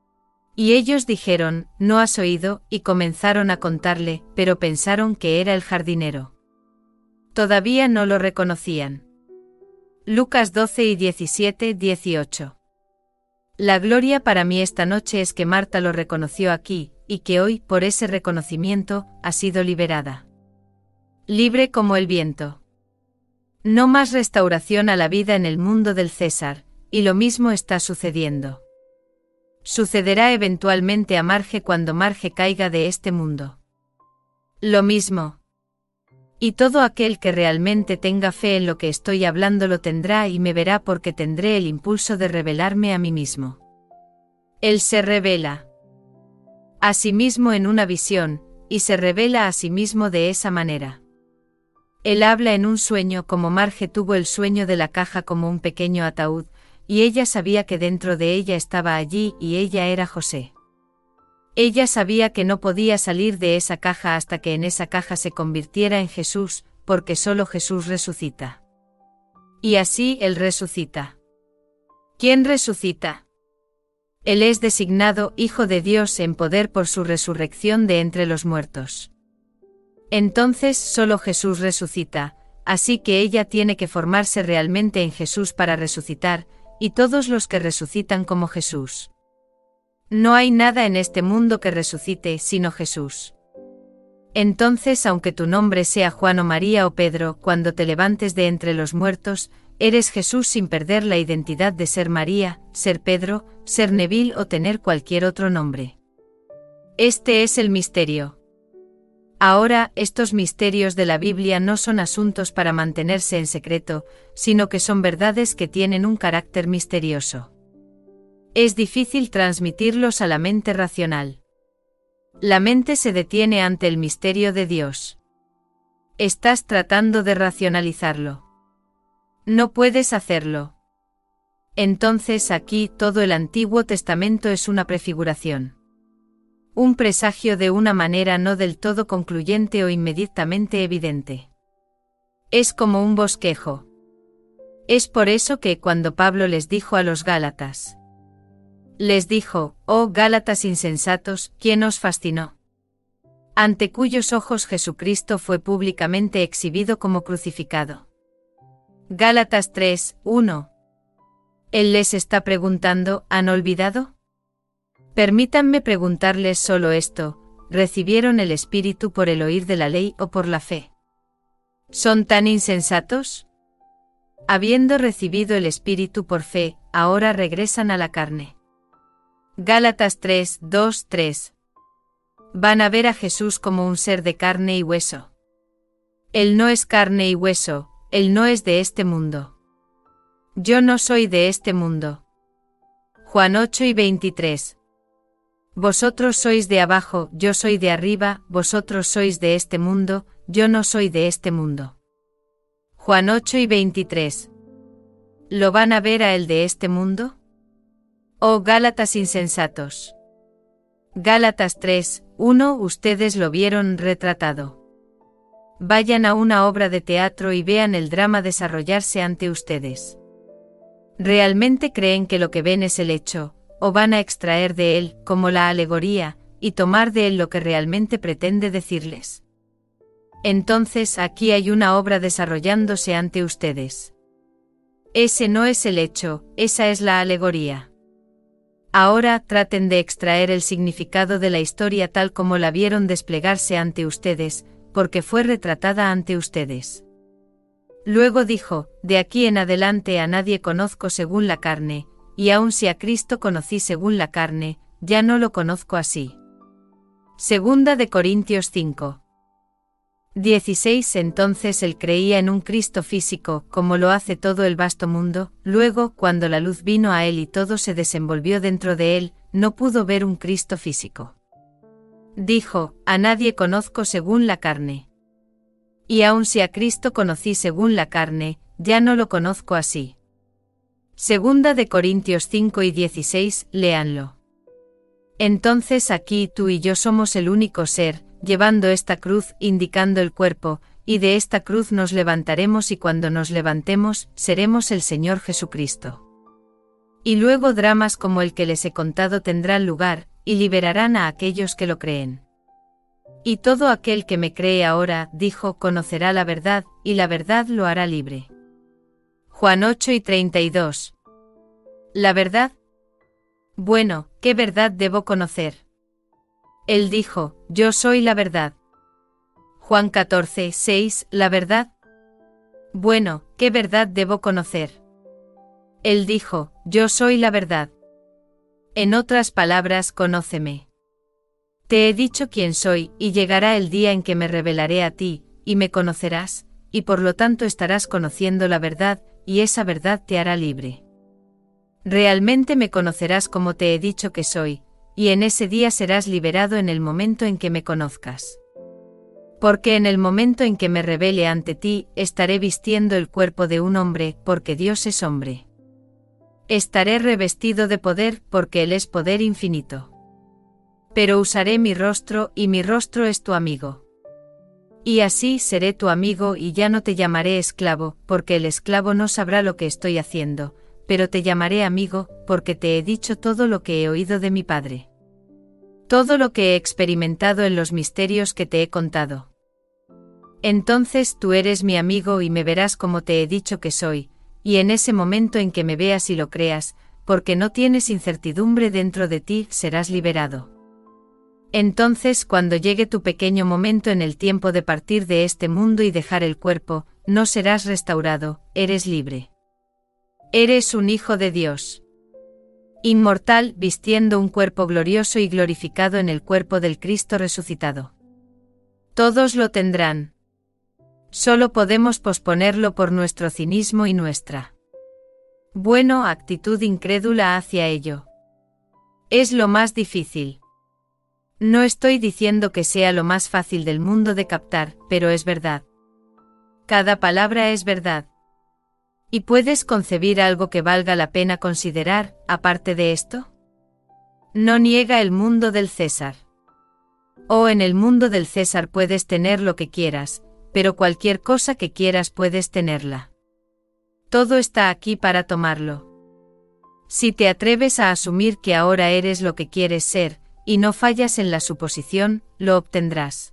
Y ellos dijeron, ¿no has oído? Y comenzaron a contarle, pero pensaron que era el jardinero. Todavía no lo reconocían. Lucas doce y diecisiete, dieciocho. La gloria para mí esta noche es que Marta lo reconoció aquí, y que hoy, por ese reconocimiento, ha sido liberada. Libre como el viento. No más restauración a la vida en el mundo del César, y lo mismo está sucediendo. Sucederá eventualmente a Marge cuando Marge caiga de este mundo. Lo mismo. Y todo aquel que realmente tenga fe en lo que estoy hablando lo tendrá y me verá porque tendré el impulso de revelarme a mí mismo. Él se revela a sí mismo en una visión, y se revela a sí mismo de esa manera. Él habla en un sueño como Marge tuvo el sueño de la caja como un pequeño ataúd, y ella sabía que dentro de ella estaba allí y ella era José. Ella sabía que no podía salir de esa caja hasta que en esa caja se convirtiera en Jesús, porque solo Jesús resucita. Y así Él resucita. ¿Quién resucita? Él es designado Hijo de Dios en poder por su resurrección de entre los muertos. Entonces solo Jesús resucita, así que ella tiene que formarse realmente en Jesús para resucitar, y todos los que resucitan como Jesús. No hay nada en este mundo que resucite sino Jesús. Entonces, aunque tu nombre sea Juan o María o Pedro, cuando te levantes de entre los muertos, eres Jesús sin perder la identidad de ser María, ser Pedro, ser Neville o tener cualquier otro nombre. Este es el misterio. Ahora, estos misterios de la Biblia no son asuntos para mantenerse en secreto, sino que son verdades que tienen un carácter misterioso. Es difícil transmitirlos a la mente racional. La mente se detiene ante el misterio de Dios. Estás tratando de racionalizarlo. No puedes hacerlo. Entonces aquí todo el Antiguo Testamento es una prefiguración. Un presagio de una manera no del todo concluyente o inmediatamente evidente. Es como un bosquejo. Es por eso que cuando Pablo les dijo a los Gálatas, les dijo, oh Gálatas insensatos, ¿quién os fascinó? Ante cuyos ojos Jesucristo fue públicamente exhibido como crucificado. Gálatas tres, uno. Él les está preguntando, ¿han olvidado? Permítanme preguntarles solo esto, ¿recibieron el Espíritu por el oír de la ley o por la fe? ¿Son tan insensatos? Habiendo recibido el Espíritu por fe, ahora regresan a la carne. Gálatas tres, dos, tres. Van a ver a Jesús como un ser de carne y hueso. Él no es carne y hueso, Él no es de este mundo. Yo no soy de este mundo. Juan ocho y veintitrés. Vosotros sois de abajo, yo soy de arriba, vosotros sois de este mundo, yo no soy de este mundo. Juan ocho y veintitrés. ¿Lo van a ver a Él de este mundo? Oh Gálatas insensatos. Gálatas tres, uno. Ustedes lo vieron retratado. Vayan a una obra de teatro y vean el drama desarrollarse ante ustedes. ¿Realmente creen que lo que ven es el hecho, o van a extraer de él, como la alegoría, y tomar de él lo que realmente pretende decirles? Entonces aquí hay una obra desarrollándose ante ustedes. Ese no es el hecho, esa es la alegoría. Ahora traten de extraer el significado de la historia tal como la vieron desplegarse ante ustedes, porque fue retratada ante ustedes. Luego dijo, de aquí en adelante a nadie conozco según la carne, y aun si a Cristo conocí según la carne, ya no lo conozco así. Segunda de Corintios cinco. dieciséis. Entonces él creía en un Cristo físico, como lo hace todo el vasto mundo. Luego, cuando la luz vino a él y todo se desenvolvió dentro de él, no pudo ver un Cristo físico. Dijo, a nadie conozco según la carne. Y aun si a Cristo conocí según la carne, ya no lo conozco así. Segunda de Corintios cinco y dieciséis, léanlo. Entonces aquí tú y yo somos el único ser, llevando esta cruz, indicando el cuerpo, y de esta cruz nos levantaremos y cuando nos levantemos, seremos el Señor Jesucristo. Y luego dramas como el que les he contado tendrán lugar, y liberarán a aquellos que lo creen. Y todo aquel que me cree ahora, dijo, conocerá la verdad, y la verdad lo hará libre. Juan ocho y treinta y dos. ¿La verdad? Bueno, ¿qué verdad debo conocer? Él dijo, yo soy la verdad. Juan catorce, seis, ¿la verdad? Bueno, ¿qué verdad debo conocer? Él dijo, yo soy la verdad. En otras palabras, conóceme. Te he dicho quién soy, y llegará el día en que me revelaré a ti, y me conocerás, y por lo tanto estarás conociendo la verdad, y esa verdad te hará libre. Realmente me conocerás como te he dicho que soy, y en ese día serás liberado en el momento en que me conozcas. Porque en el momento en que me revele ante ti, estaré vistiendo el cuerpo de un hombre, porque Dios es hombre. Estaré revestido de poder, porque Él es poder infinito. Pero usaré mi rostro, y mi rostro es tu amigo. Y así seré tu amigo y ya no te llamaré esclavo, porque el esclavo no sabrá lo que estoy haciendo, pero te llamaré amigo, porque te he dicho todo lo que he oído de mi Padre. Todo lo que he experimentado en los misterios que te he contado. Entonces tú eres mi amigo y me verás como te he dicho que soy, y en ese momento en que me veas y lo creas, porque no tienes incertidumbre dentro de ti, serás liberado. Entonces cuando llegue tu pequeño momento en el tiempo de partir de este mundo y dejar el cuerpo, no serás restaurado, eres libre. Eres un hijo de Dios. Inmortal, vistiendo un cuerpo glorioso y glorificado en el cuerpo del Cristo resucitado. Todos lo tendrán. Solo podemos posponerlo por nuestro cinismo y nuestra bueno, actitud incrédula hacia ello. Es lo más difícil. No estoy diciendo que sea lo más fácil del mundo de captar, pero es verdad. Cada palabra es verdad. ¿Y puedes concebir algo que valga la pena considerar, aparte de esto? No niega el mundo del César. O en el mundo del César puedes tener lo que quieras, pero cualquier cosa que quieras puedes tenerla. Todo está aquí para tomarlo. Si te atreves a asumir que ahora eres lo que quieres ser, y no fallas en la suposición, lo obtendrás.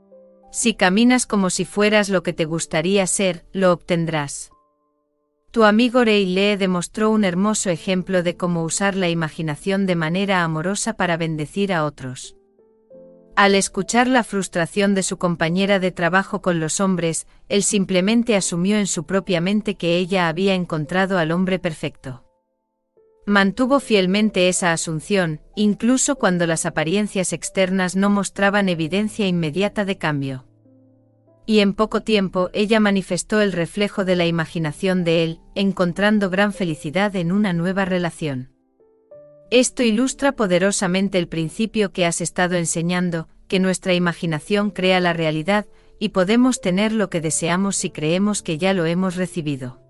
Si caminas como si fueras lo que te gustaría ser, lo obtendrás. Tu amigo Ray Lee demostró un hermoso ejemplo de cómo usar la imaginación de manera amorosa para bendecir a otros. Al escuchar la frustración de su compañera de trabajo con los hombres, él simplemente asumió en su propia mente que ella había encontrado al hombre perfecto. Mantuvo fielmente esa asunción, incluso cuando las apariencias externas no mostraban evidencia inmediata de cambio. Y en poco tiempo ella manifestó el reflejo de la imaginación de él, encontrando gran felicidad en una nueva relación. Esto ilustra poderosamente el principio que has estado enseñando, que nuestra imaginación crea la realidad, y podemos tener lo que deseamos si creemos que ya lo hemos recibido.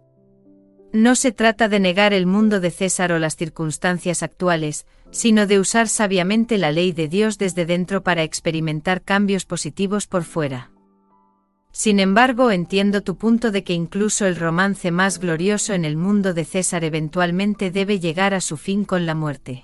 No se trata de negar el mundo de César o las circunstancias actuales, sino de usar sabiamente la ley de Dios desde dentro para experimentar cambios positivos por fuera. Sin embargo, entiendo tu punto de que incluso el romance más glorioso en el mundo de César eventualmente debe llegar a su fin con la muerte.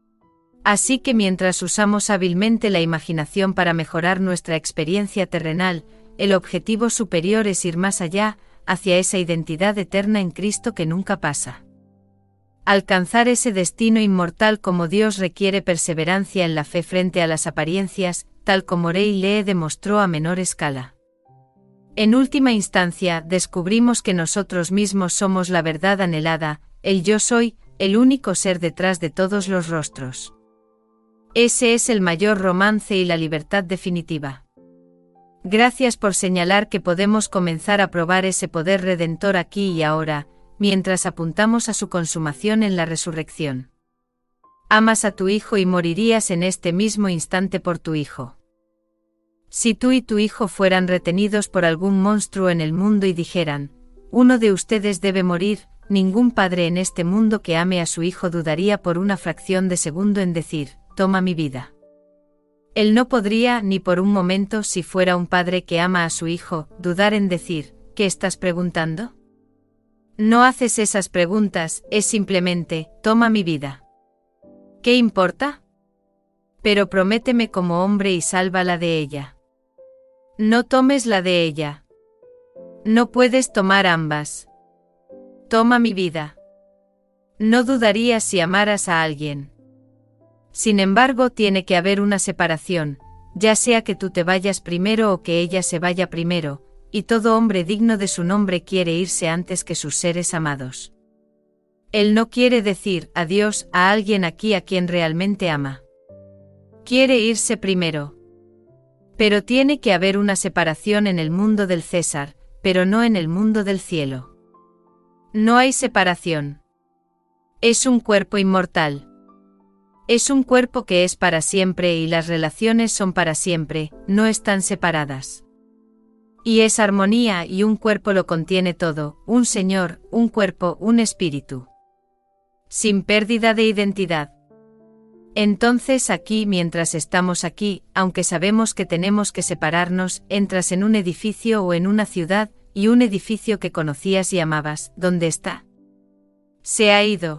Así que mientras usamos hábilmente la imaginación para mejorar nuestra experiencia terrenal, el objetivo superior es ir más allá, hacia esa identidad eterna en Cristo que nunca pasa. Alcanzar ese destino inmortal como Dios requiere perseverancia en la fe frente a las apariencias, tal como Ray Lee demostró a menor escala. En última instancia, descubrimos que nosotros mismos somos la verdad anhelada, el yo soy, el único ser detrás de todos los rostros. Ese es el mayor romance y la libertad definitiva. Gracias por señalar que podemos comenzar a probar ese poder redentor aquí y ahora, mientras apuntamos a su consumación en la resurrección. Amas a tu hijo y morirías en este mismo instante por tu hijo. Si tú y tu hijo fueran retenidos por algún monstruo en el mundo y dijeran, uno de ustedes debe morir, ningún padre en este mundo que ame a su hijo dudaría por una fracción de segundo en decir, toma mi vida. Él no podría, ni por un momento, si fuera un padre que ama a su hijo, dudar en decir, ¿qué estás preguntando? No haces esas preguntas, es simplemente, toma mi vida. ¿Qué importa? Pero prométeme como hombre y salva la de ella. No tomes la de ella. No puedes tomar ambas. Toma mi vida. No dudaría si amaras a alguien. Sin embargo, tiene que haber una separación, ya sea que tú te vayas primero o que ella se vaya primero, y todo hombre digno de su nombre quiere irse antes que sus seres amados. Él no quiere decir adiós a alguien aquí a quien realmente ama. Quiere irse primero. Pero tiene que haber una separación en el mundo del César, pero no en el mundo del cielo. No hay separación. Es un cuerpo inmortal. Es un cuerpo que es para siempre y las relaciones son para siempre, no están separadas. Y es armonía y un cuerpo lo contiene todo, un Señor, un cuerpo, un espíritu. Sin pérdida de identidad. Entonces aquí, mientras estamos aquí, aunque sabemos que tenemos que separarnos, entras en un edificio o en una ciudad, y un edificio que conocías y amabas, ¿dónde está? Se ha ido.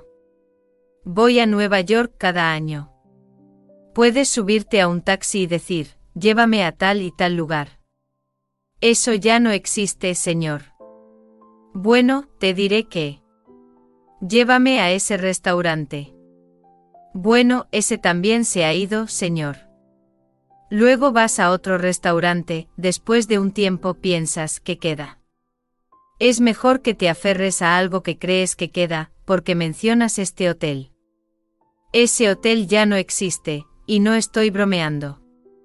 Voy a Nueva York cada año. Puedes subirte a un taxi y decir, llévame a tal y tal lugar. Eso ya no existe, señor. Bueno, te diré que. Llévame a ese restaurante. Bueno, ese también se ha ido, señor. Luego vas a otro restaurante, después de un tiempo piensas que queda. Es mejor que te aferres a algo que crees que queda, porque mencionas este hotel. Ese hotel ya no existe, y no estoy bromeando.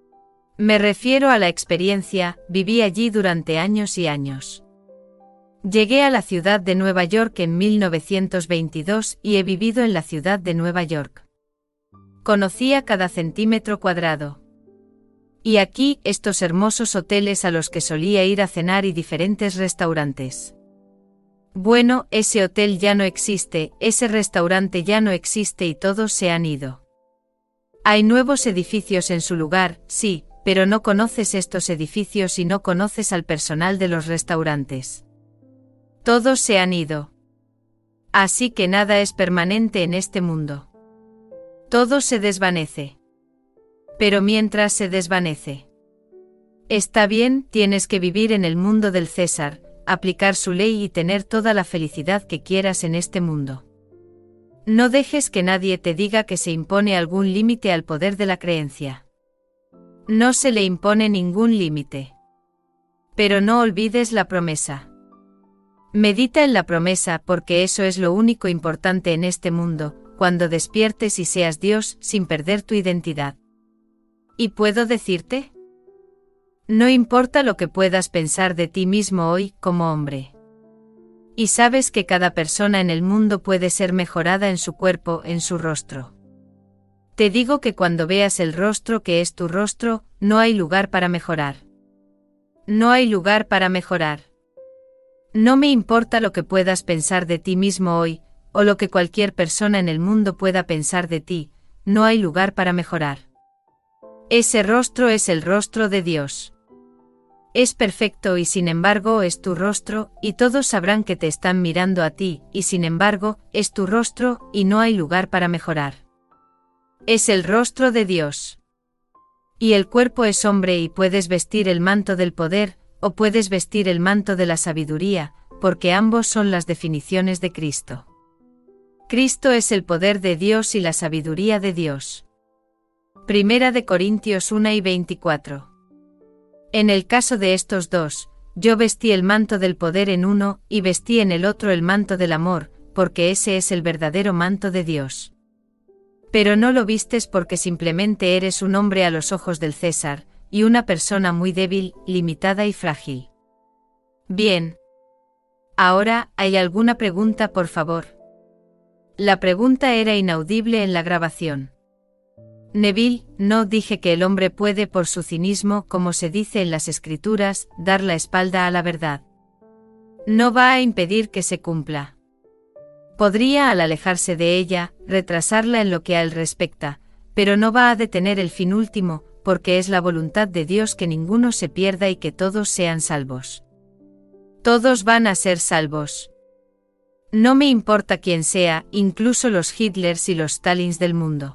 Me refiero a la experiencia, viví allí durante años y años. Llegué a la ciudad de Nueva York en mil novecientos veintidós y he vivido en la ciudad de Nueva York. Conocía cada centímetro cuadrado. Y aquí, estos hermosos hoteles a los que solía ir a cenar y diferentes restaurantes. Bueno, ese hotel ya no existe, ese restaurante ya no existe y todos se han ido. Hay nuevos edificios en su lugar, sí, pero no conoces estos edificios y no conoces al personal de los restaurantes. Todos se han ido. Así que nada es permanente en este mundo. Todo se desvanece. Pero mientras se desvanece. Está bien, tienes que vivir en el mundo del César, aplicar su ley y tener toda la felicidad que quieras en este mundo. No dejes que nadie te diga que se impone algún límite al poder de la creencia. No se le impone ningún límite. Pero no olvides la promesa. Medita en la promesa porque eso es lo único importante en este mundo, cuando despiertes y seas Dios sin perder tu identidad. ¿Y puedo decirte? No importa lo que puedas pensar de ti mismo hoy como hombre. Y sabes que cada persona en el mundo puede ser mejorada en su cuerpo, en su rostro. Te digo que cuando veas el rostro que es tu rostro, no hay lugar para mejorar. No hay lugar para mejorar. No me importa lo que puedas pensar de ti mismo hoy, o lo que cualquier persona en el mundo pueda pensar de ti, no hay lugar para mejorar. Ese rostro es el rostro de Dios. Es perfecto y sin embargo es tu rostro, y todos sabrán que te están mirando a ti, y sin embargo, es tu rostro, y no hay lugar para mejorar. Es el rostro de Dios. Y el cuerpo es hombre y puedes vestir el manto del poder, o puedes vestir el manto de la sabiduría, porque ambos son las definiciones de Cristo. Cristo es el poder de Dios y la sabiduría de Dios. Primera de Corintios uno y veinticuatro. En el caso de estos dos, yo vestí el manto del poder en uno, y vestí en el otro el manto del amor, porque ese es el verdadero manto de Dios. Pero no lo vistes porque simplemente eres un hombre a los ojos del César, y una persona muy débil, limitada y frágil. Bien. Ahora, ¿hay alguna pregunta, por favor? La pregunta era inaudible en la grabación. Neville, no dije que el hombre puede por su cinismo, como se dice en las escrituras, dar la espalda a la verdad. No va a impedir que se cumpla. Podría, al alejarse de ella, retrasarla en lo que a él respecta, pero no va a detener el fin último, porque es la voluntad de Dios que ninguno se pierda y que todos sean salvos. Todos van a ser salvos. No me importa quién sea, incluso los Hitlers y los Stalins del mundo.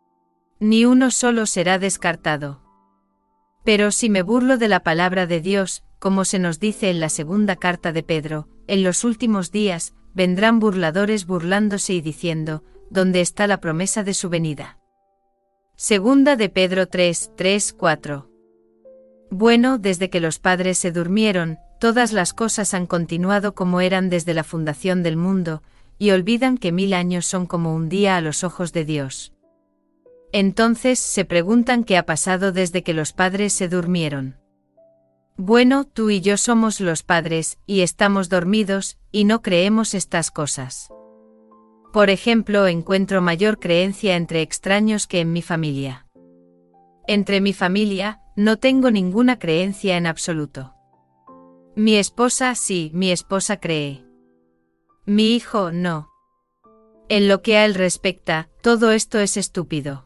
Ni uno solo será descartado. Pero si me burlo de la palabra de Dios, como se nos dice en la segunda carta de Pedro, en los últimos días, vendrán burladores burlándose y diciendo, ¿dónde está la promesa de su venida? Segunda de Pedro tres, tres, cuatro. Bueno, desde que los padres se durmieron, todas las cosas han continuado como eran desde la fundación del mundo, y olvidan que mil años son como un día a los ojos de Dios. Entonces se preguntan qué ha pasado desde que los padres se durmieron. Bueno, tú y yo somos los padres, y estamos dormidos, y no creemos estas cosas. Por ejemplo, encuentro mayor creencia entre extraños que en mi familia. Entre mi familia, no tengo ninguna creencia en absoluto. Mi esposa sí, mi esposa cree. Mi hijo no. En lo que a él respecta, todo esto es estúpido.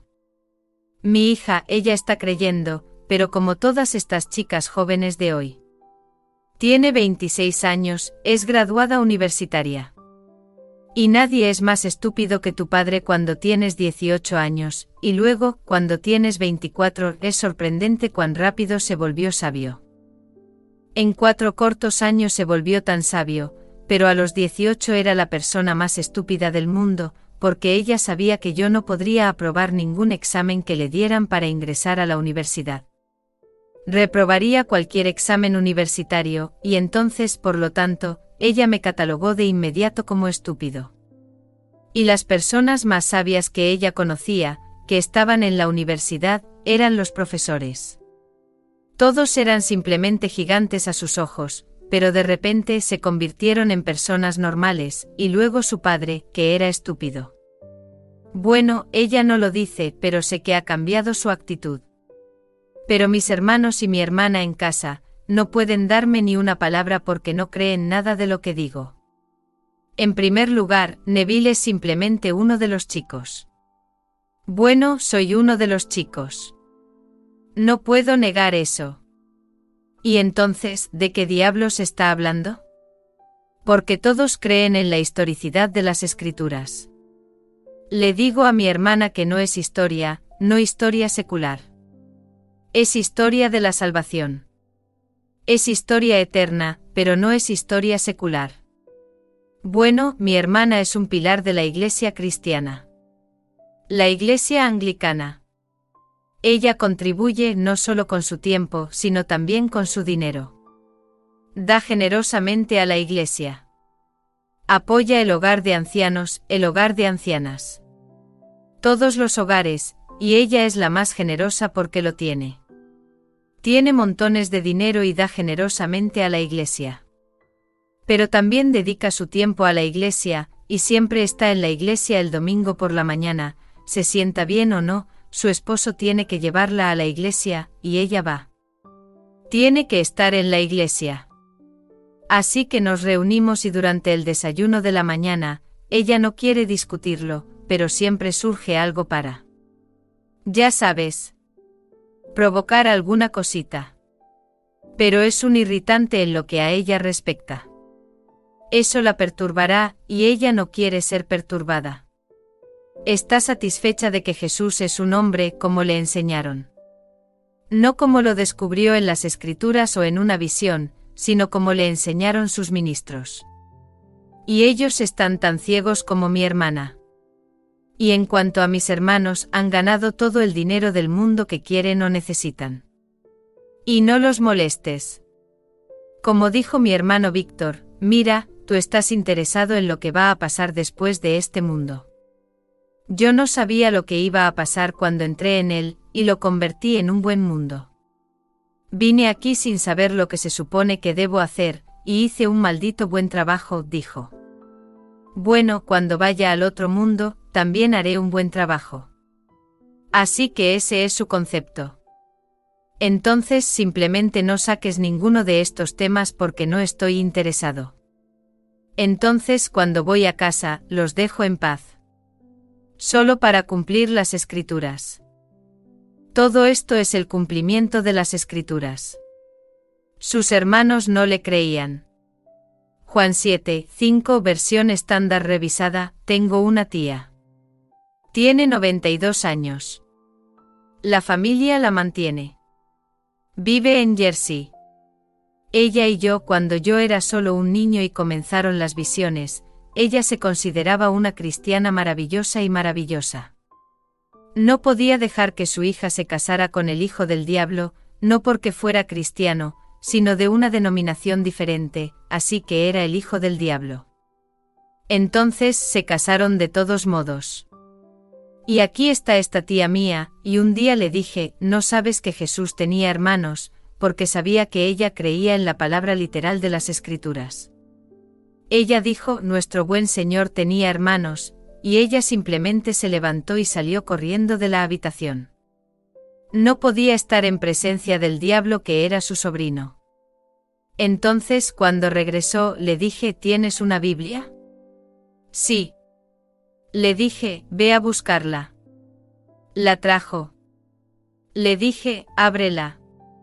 Mi hija, ella está creyendo, pero como todas estas chicas jóvenes de hoy. Tiene veintiséis años, es graduada universitaria. Y nadie es más estúpido que tu padre cuando tienes dieciocho años, y luego, cuando tienes veinticuatro, es sorprendente cuán rápido se volvió sabio. En cuatro cortos años se volvió tan sabio, pero a los dieciocho era la persona más estúpida del mundo, porque ella sabía que yo no podría aprobar ningún examen que le dieran para ingresar a la universidad. Reprobaría cualquier examen universitario, y entonces, por lo tanto, ella me catalogó de inmediato como estúpido. Y las personas más sabias que ella conocía, que estaban en la universidad, eran los profesores. Todos eran simplemente gigantes a sus ojos, pero de repente se convirtieron en personas normales, y luego su padre, que era estúpido. Bueno, ella no lo dice, pero sé que ha cambiado su actitud. Pero mis hermanos y mi hermana en casa, no pueden darme ni una palabra porque no creen nada de lo que digo. En primer lugar, Neville es simplemente uno de los chicos. Bueno, soy uno de los chicos. No puedo negar eso. ¿Y entonces, de qué diablos está hablando? Porque todos creen en la historicidad de las escrituras. Le digo a mi hermana que no es historia, no historia secular. Es historia de la salvación. Es historia eterna, pero no es historia secular. Bueno, mi hermana es un pilar de la Iglesia cristiana. La Iglesia anglicana. Ella contribuye no solo con su tiempo, sino también con su dinero. Da generosamente a la Iglesia. Apoya el hogar de ancianos, el hogar de ancianas. Todos los hogares, y ella es la más generosa porque lo tiene. Tiene montones de dinero y da generosamente a la Iglesia. Pero también dedica su tiempo a la Iglesia, y siempre está en la Iglesia el domingo por la mañana, se sienta bien o no, su esposo tiene que llevarla a la Iglesia, y ella va. Tiene que estar en la Iglesia. Así que nos reunimos y durante el desayuno de la mañana, ella no quiere discutirlo, pero siempre surge algo para. Ya sabes. Provocar alguna cosita. Pero es un irritante en lo que a ella respecta. Eso la perturbará, y ella no quiere ser perturbada. Está satisfecha de que Jesús es un hombre como le enseñaron. No como lo descubrió en las Escrituras o en una visión, sino como le enseñaron sus ministros. Y ellos están tan ciegos como mi hermana. Y en cuanto a mis hermanos, han ganado todo el dinero del mundo que quieren o necesitan. Y no los molestes. Como dijo mi hermano Víctor, mira, tú estás interesado en lo que va a pasar después de este mundo. Yo no sabía lo que iba a pasar cuando entré en él, y lo convertí en un buen mundo. Vine aquí sin saber lo que se supone que debo hacer, y hice un maldito buen trabajo, dijo. Bueno, cuando vaya al otro mundo, también haré un buen trabajo. Así que ese es su concepto. Entonces simplemente no saques ninguno de estos temas porque no estoy interesado. Entonces cuando voy a casa, los dejo en paz. Solo para cumplir las Escrituras. Todo esto es el cumplimiento de las Escrituras. Sus hermanos no le creían. Juan siete, cinco versión estándar revisada. Tengo una tía. Tiene noventa y dos años. La familia la mantiene. Vive en Jersey. Ella y yo, cuando yo era solo un niño y comenzaron las visiones, ella se consideraba una cristiana maravillosa y maravillosa. No podía dejar que su hija se casara con el hijo del diablo, no porque fuera cristiano, sino de una denominación diferente, así que era el hijo del diablo. Entonces se casaron de todos modos. Y aquí está esta tía mía, y un día le dije, ¿no sabes que Jesús tenía hermanos?, porque sabía que ella creía en la palabra literal de las Escrituras. Ella dijo, nuestro buen Señor tenía hermanos, y ella simplemente se levantó y salió corriendo de la habitación. No podía estar en presencia del diablo, que era su sobrino. Entonces, cuando regresó, le dije, ¿tienes una Biblia? Sí. Le dije, ve a buscarla. La trajo. Le dije, ábrela.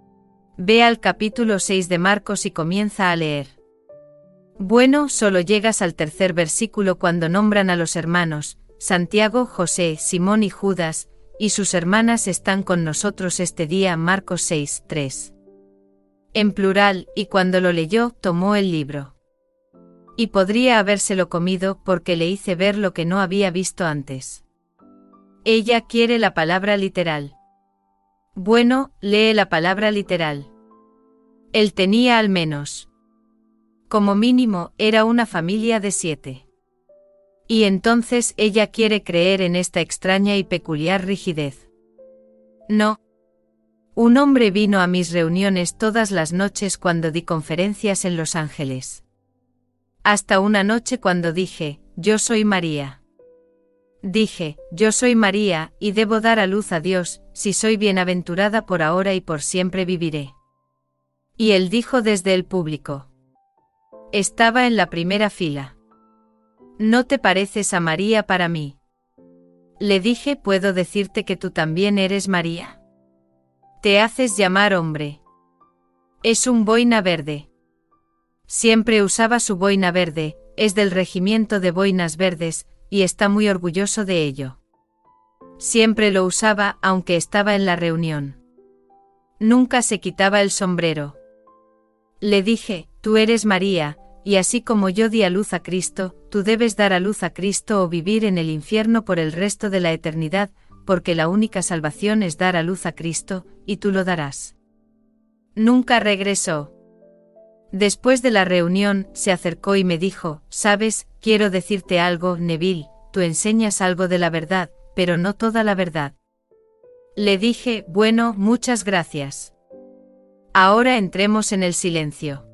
Ve al capítulo seis de Marcos y comienza a leer. Bueno, solo llegas al tercer versículo cuando nombran a los hermanos, Santiago, José, Simón y Judas, y sus hermanas están con nosotros este día. Marcos seis, tres. En plural, y cuando lo leyó, tomó el libro. Y podría habérselo comido porque le hice ver lo que no había visto antes. Ella quiere la palabra literal. Bueno, lee la palabra literal. Él tenía al menos. Como mínimo, era una familia de siete. Y entonces ella quiere creer en esta extraña y peculiar rigidez. No. Un hombre vino a mis reuniones todas las noches cuando di conferencias en Los Ángeles. Hasta una noche cuando dije, yo soy María. Dije, yo soy María, y debo dar a luz a Dios, si soy bienaventurada por ahora y por siempre viviré. Y él dijo desde el público. Estaba en la primera fila. ¿No te pareces a María para mí? Le dije, ¿puedo decirte que tú también eres María? Te haces llamar hombre. Es un boina verde. Siempre usaba su boina verde, es del regimiento de boinas verdes, y está muy orgulloso de ello. Siempre lo usaba, aunque estaba en la reunión. Nunca se quitaba el sombrero. Le dije, tú eres María, y así como yo di a luz a Cristo, tú debes dar a luz a Cristo o vivir en el infierno por el resto de la eternidad, porque la única salvación es dar a luz a Cristo, y tú lo darás. Nunca regresó. Después de la reunión, se acercó y me dijo, ¿sabes? Quiero decirte algo, Neville, tú enseñas algo de la verdad, pero no toda la verdad. Le dije, bueno, muchas gracias. Ahora entremos en el silencio.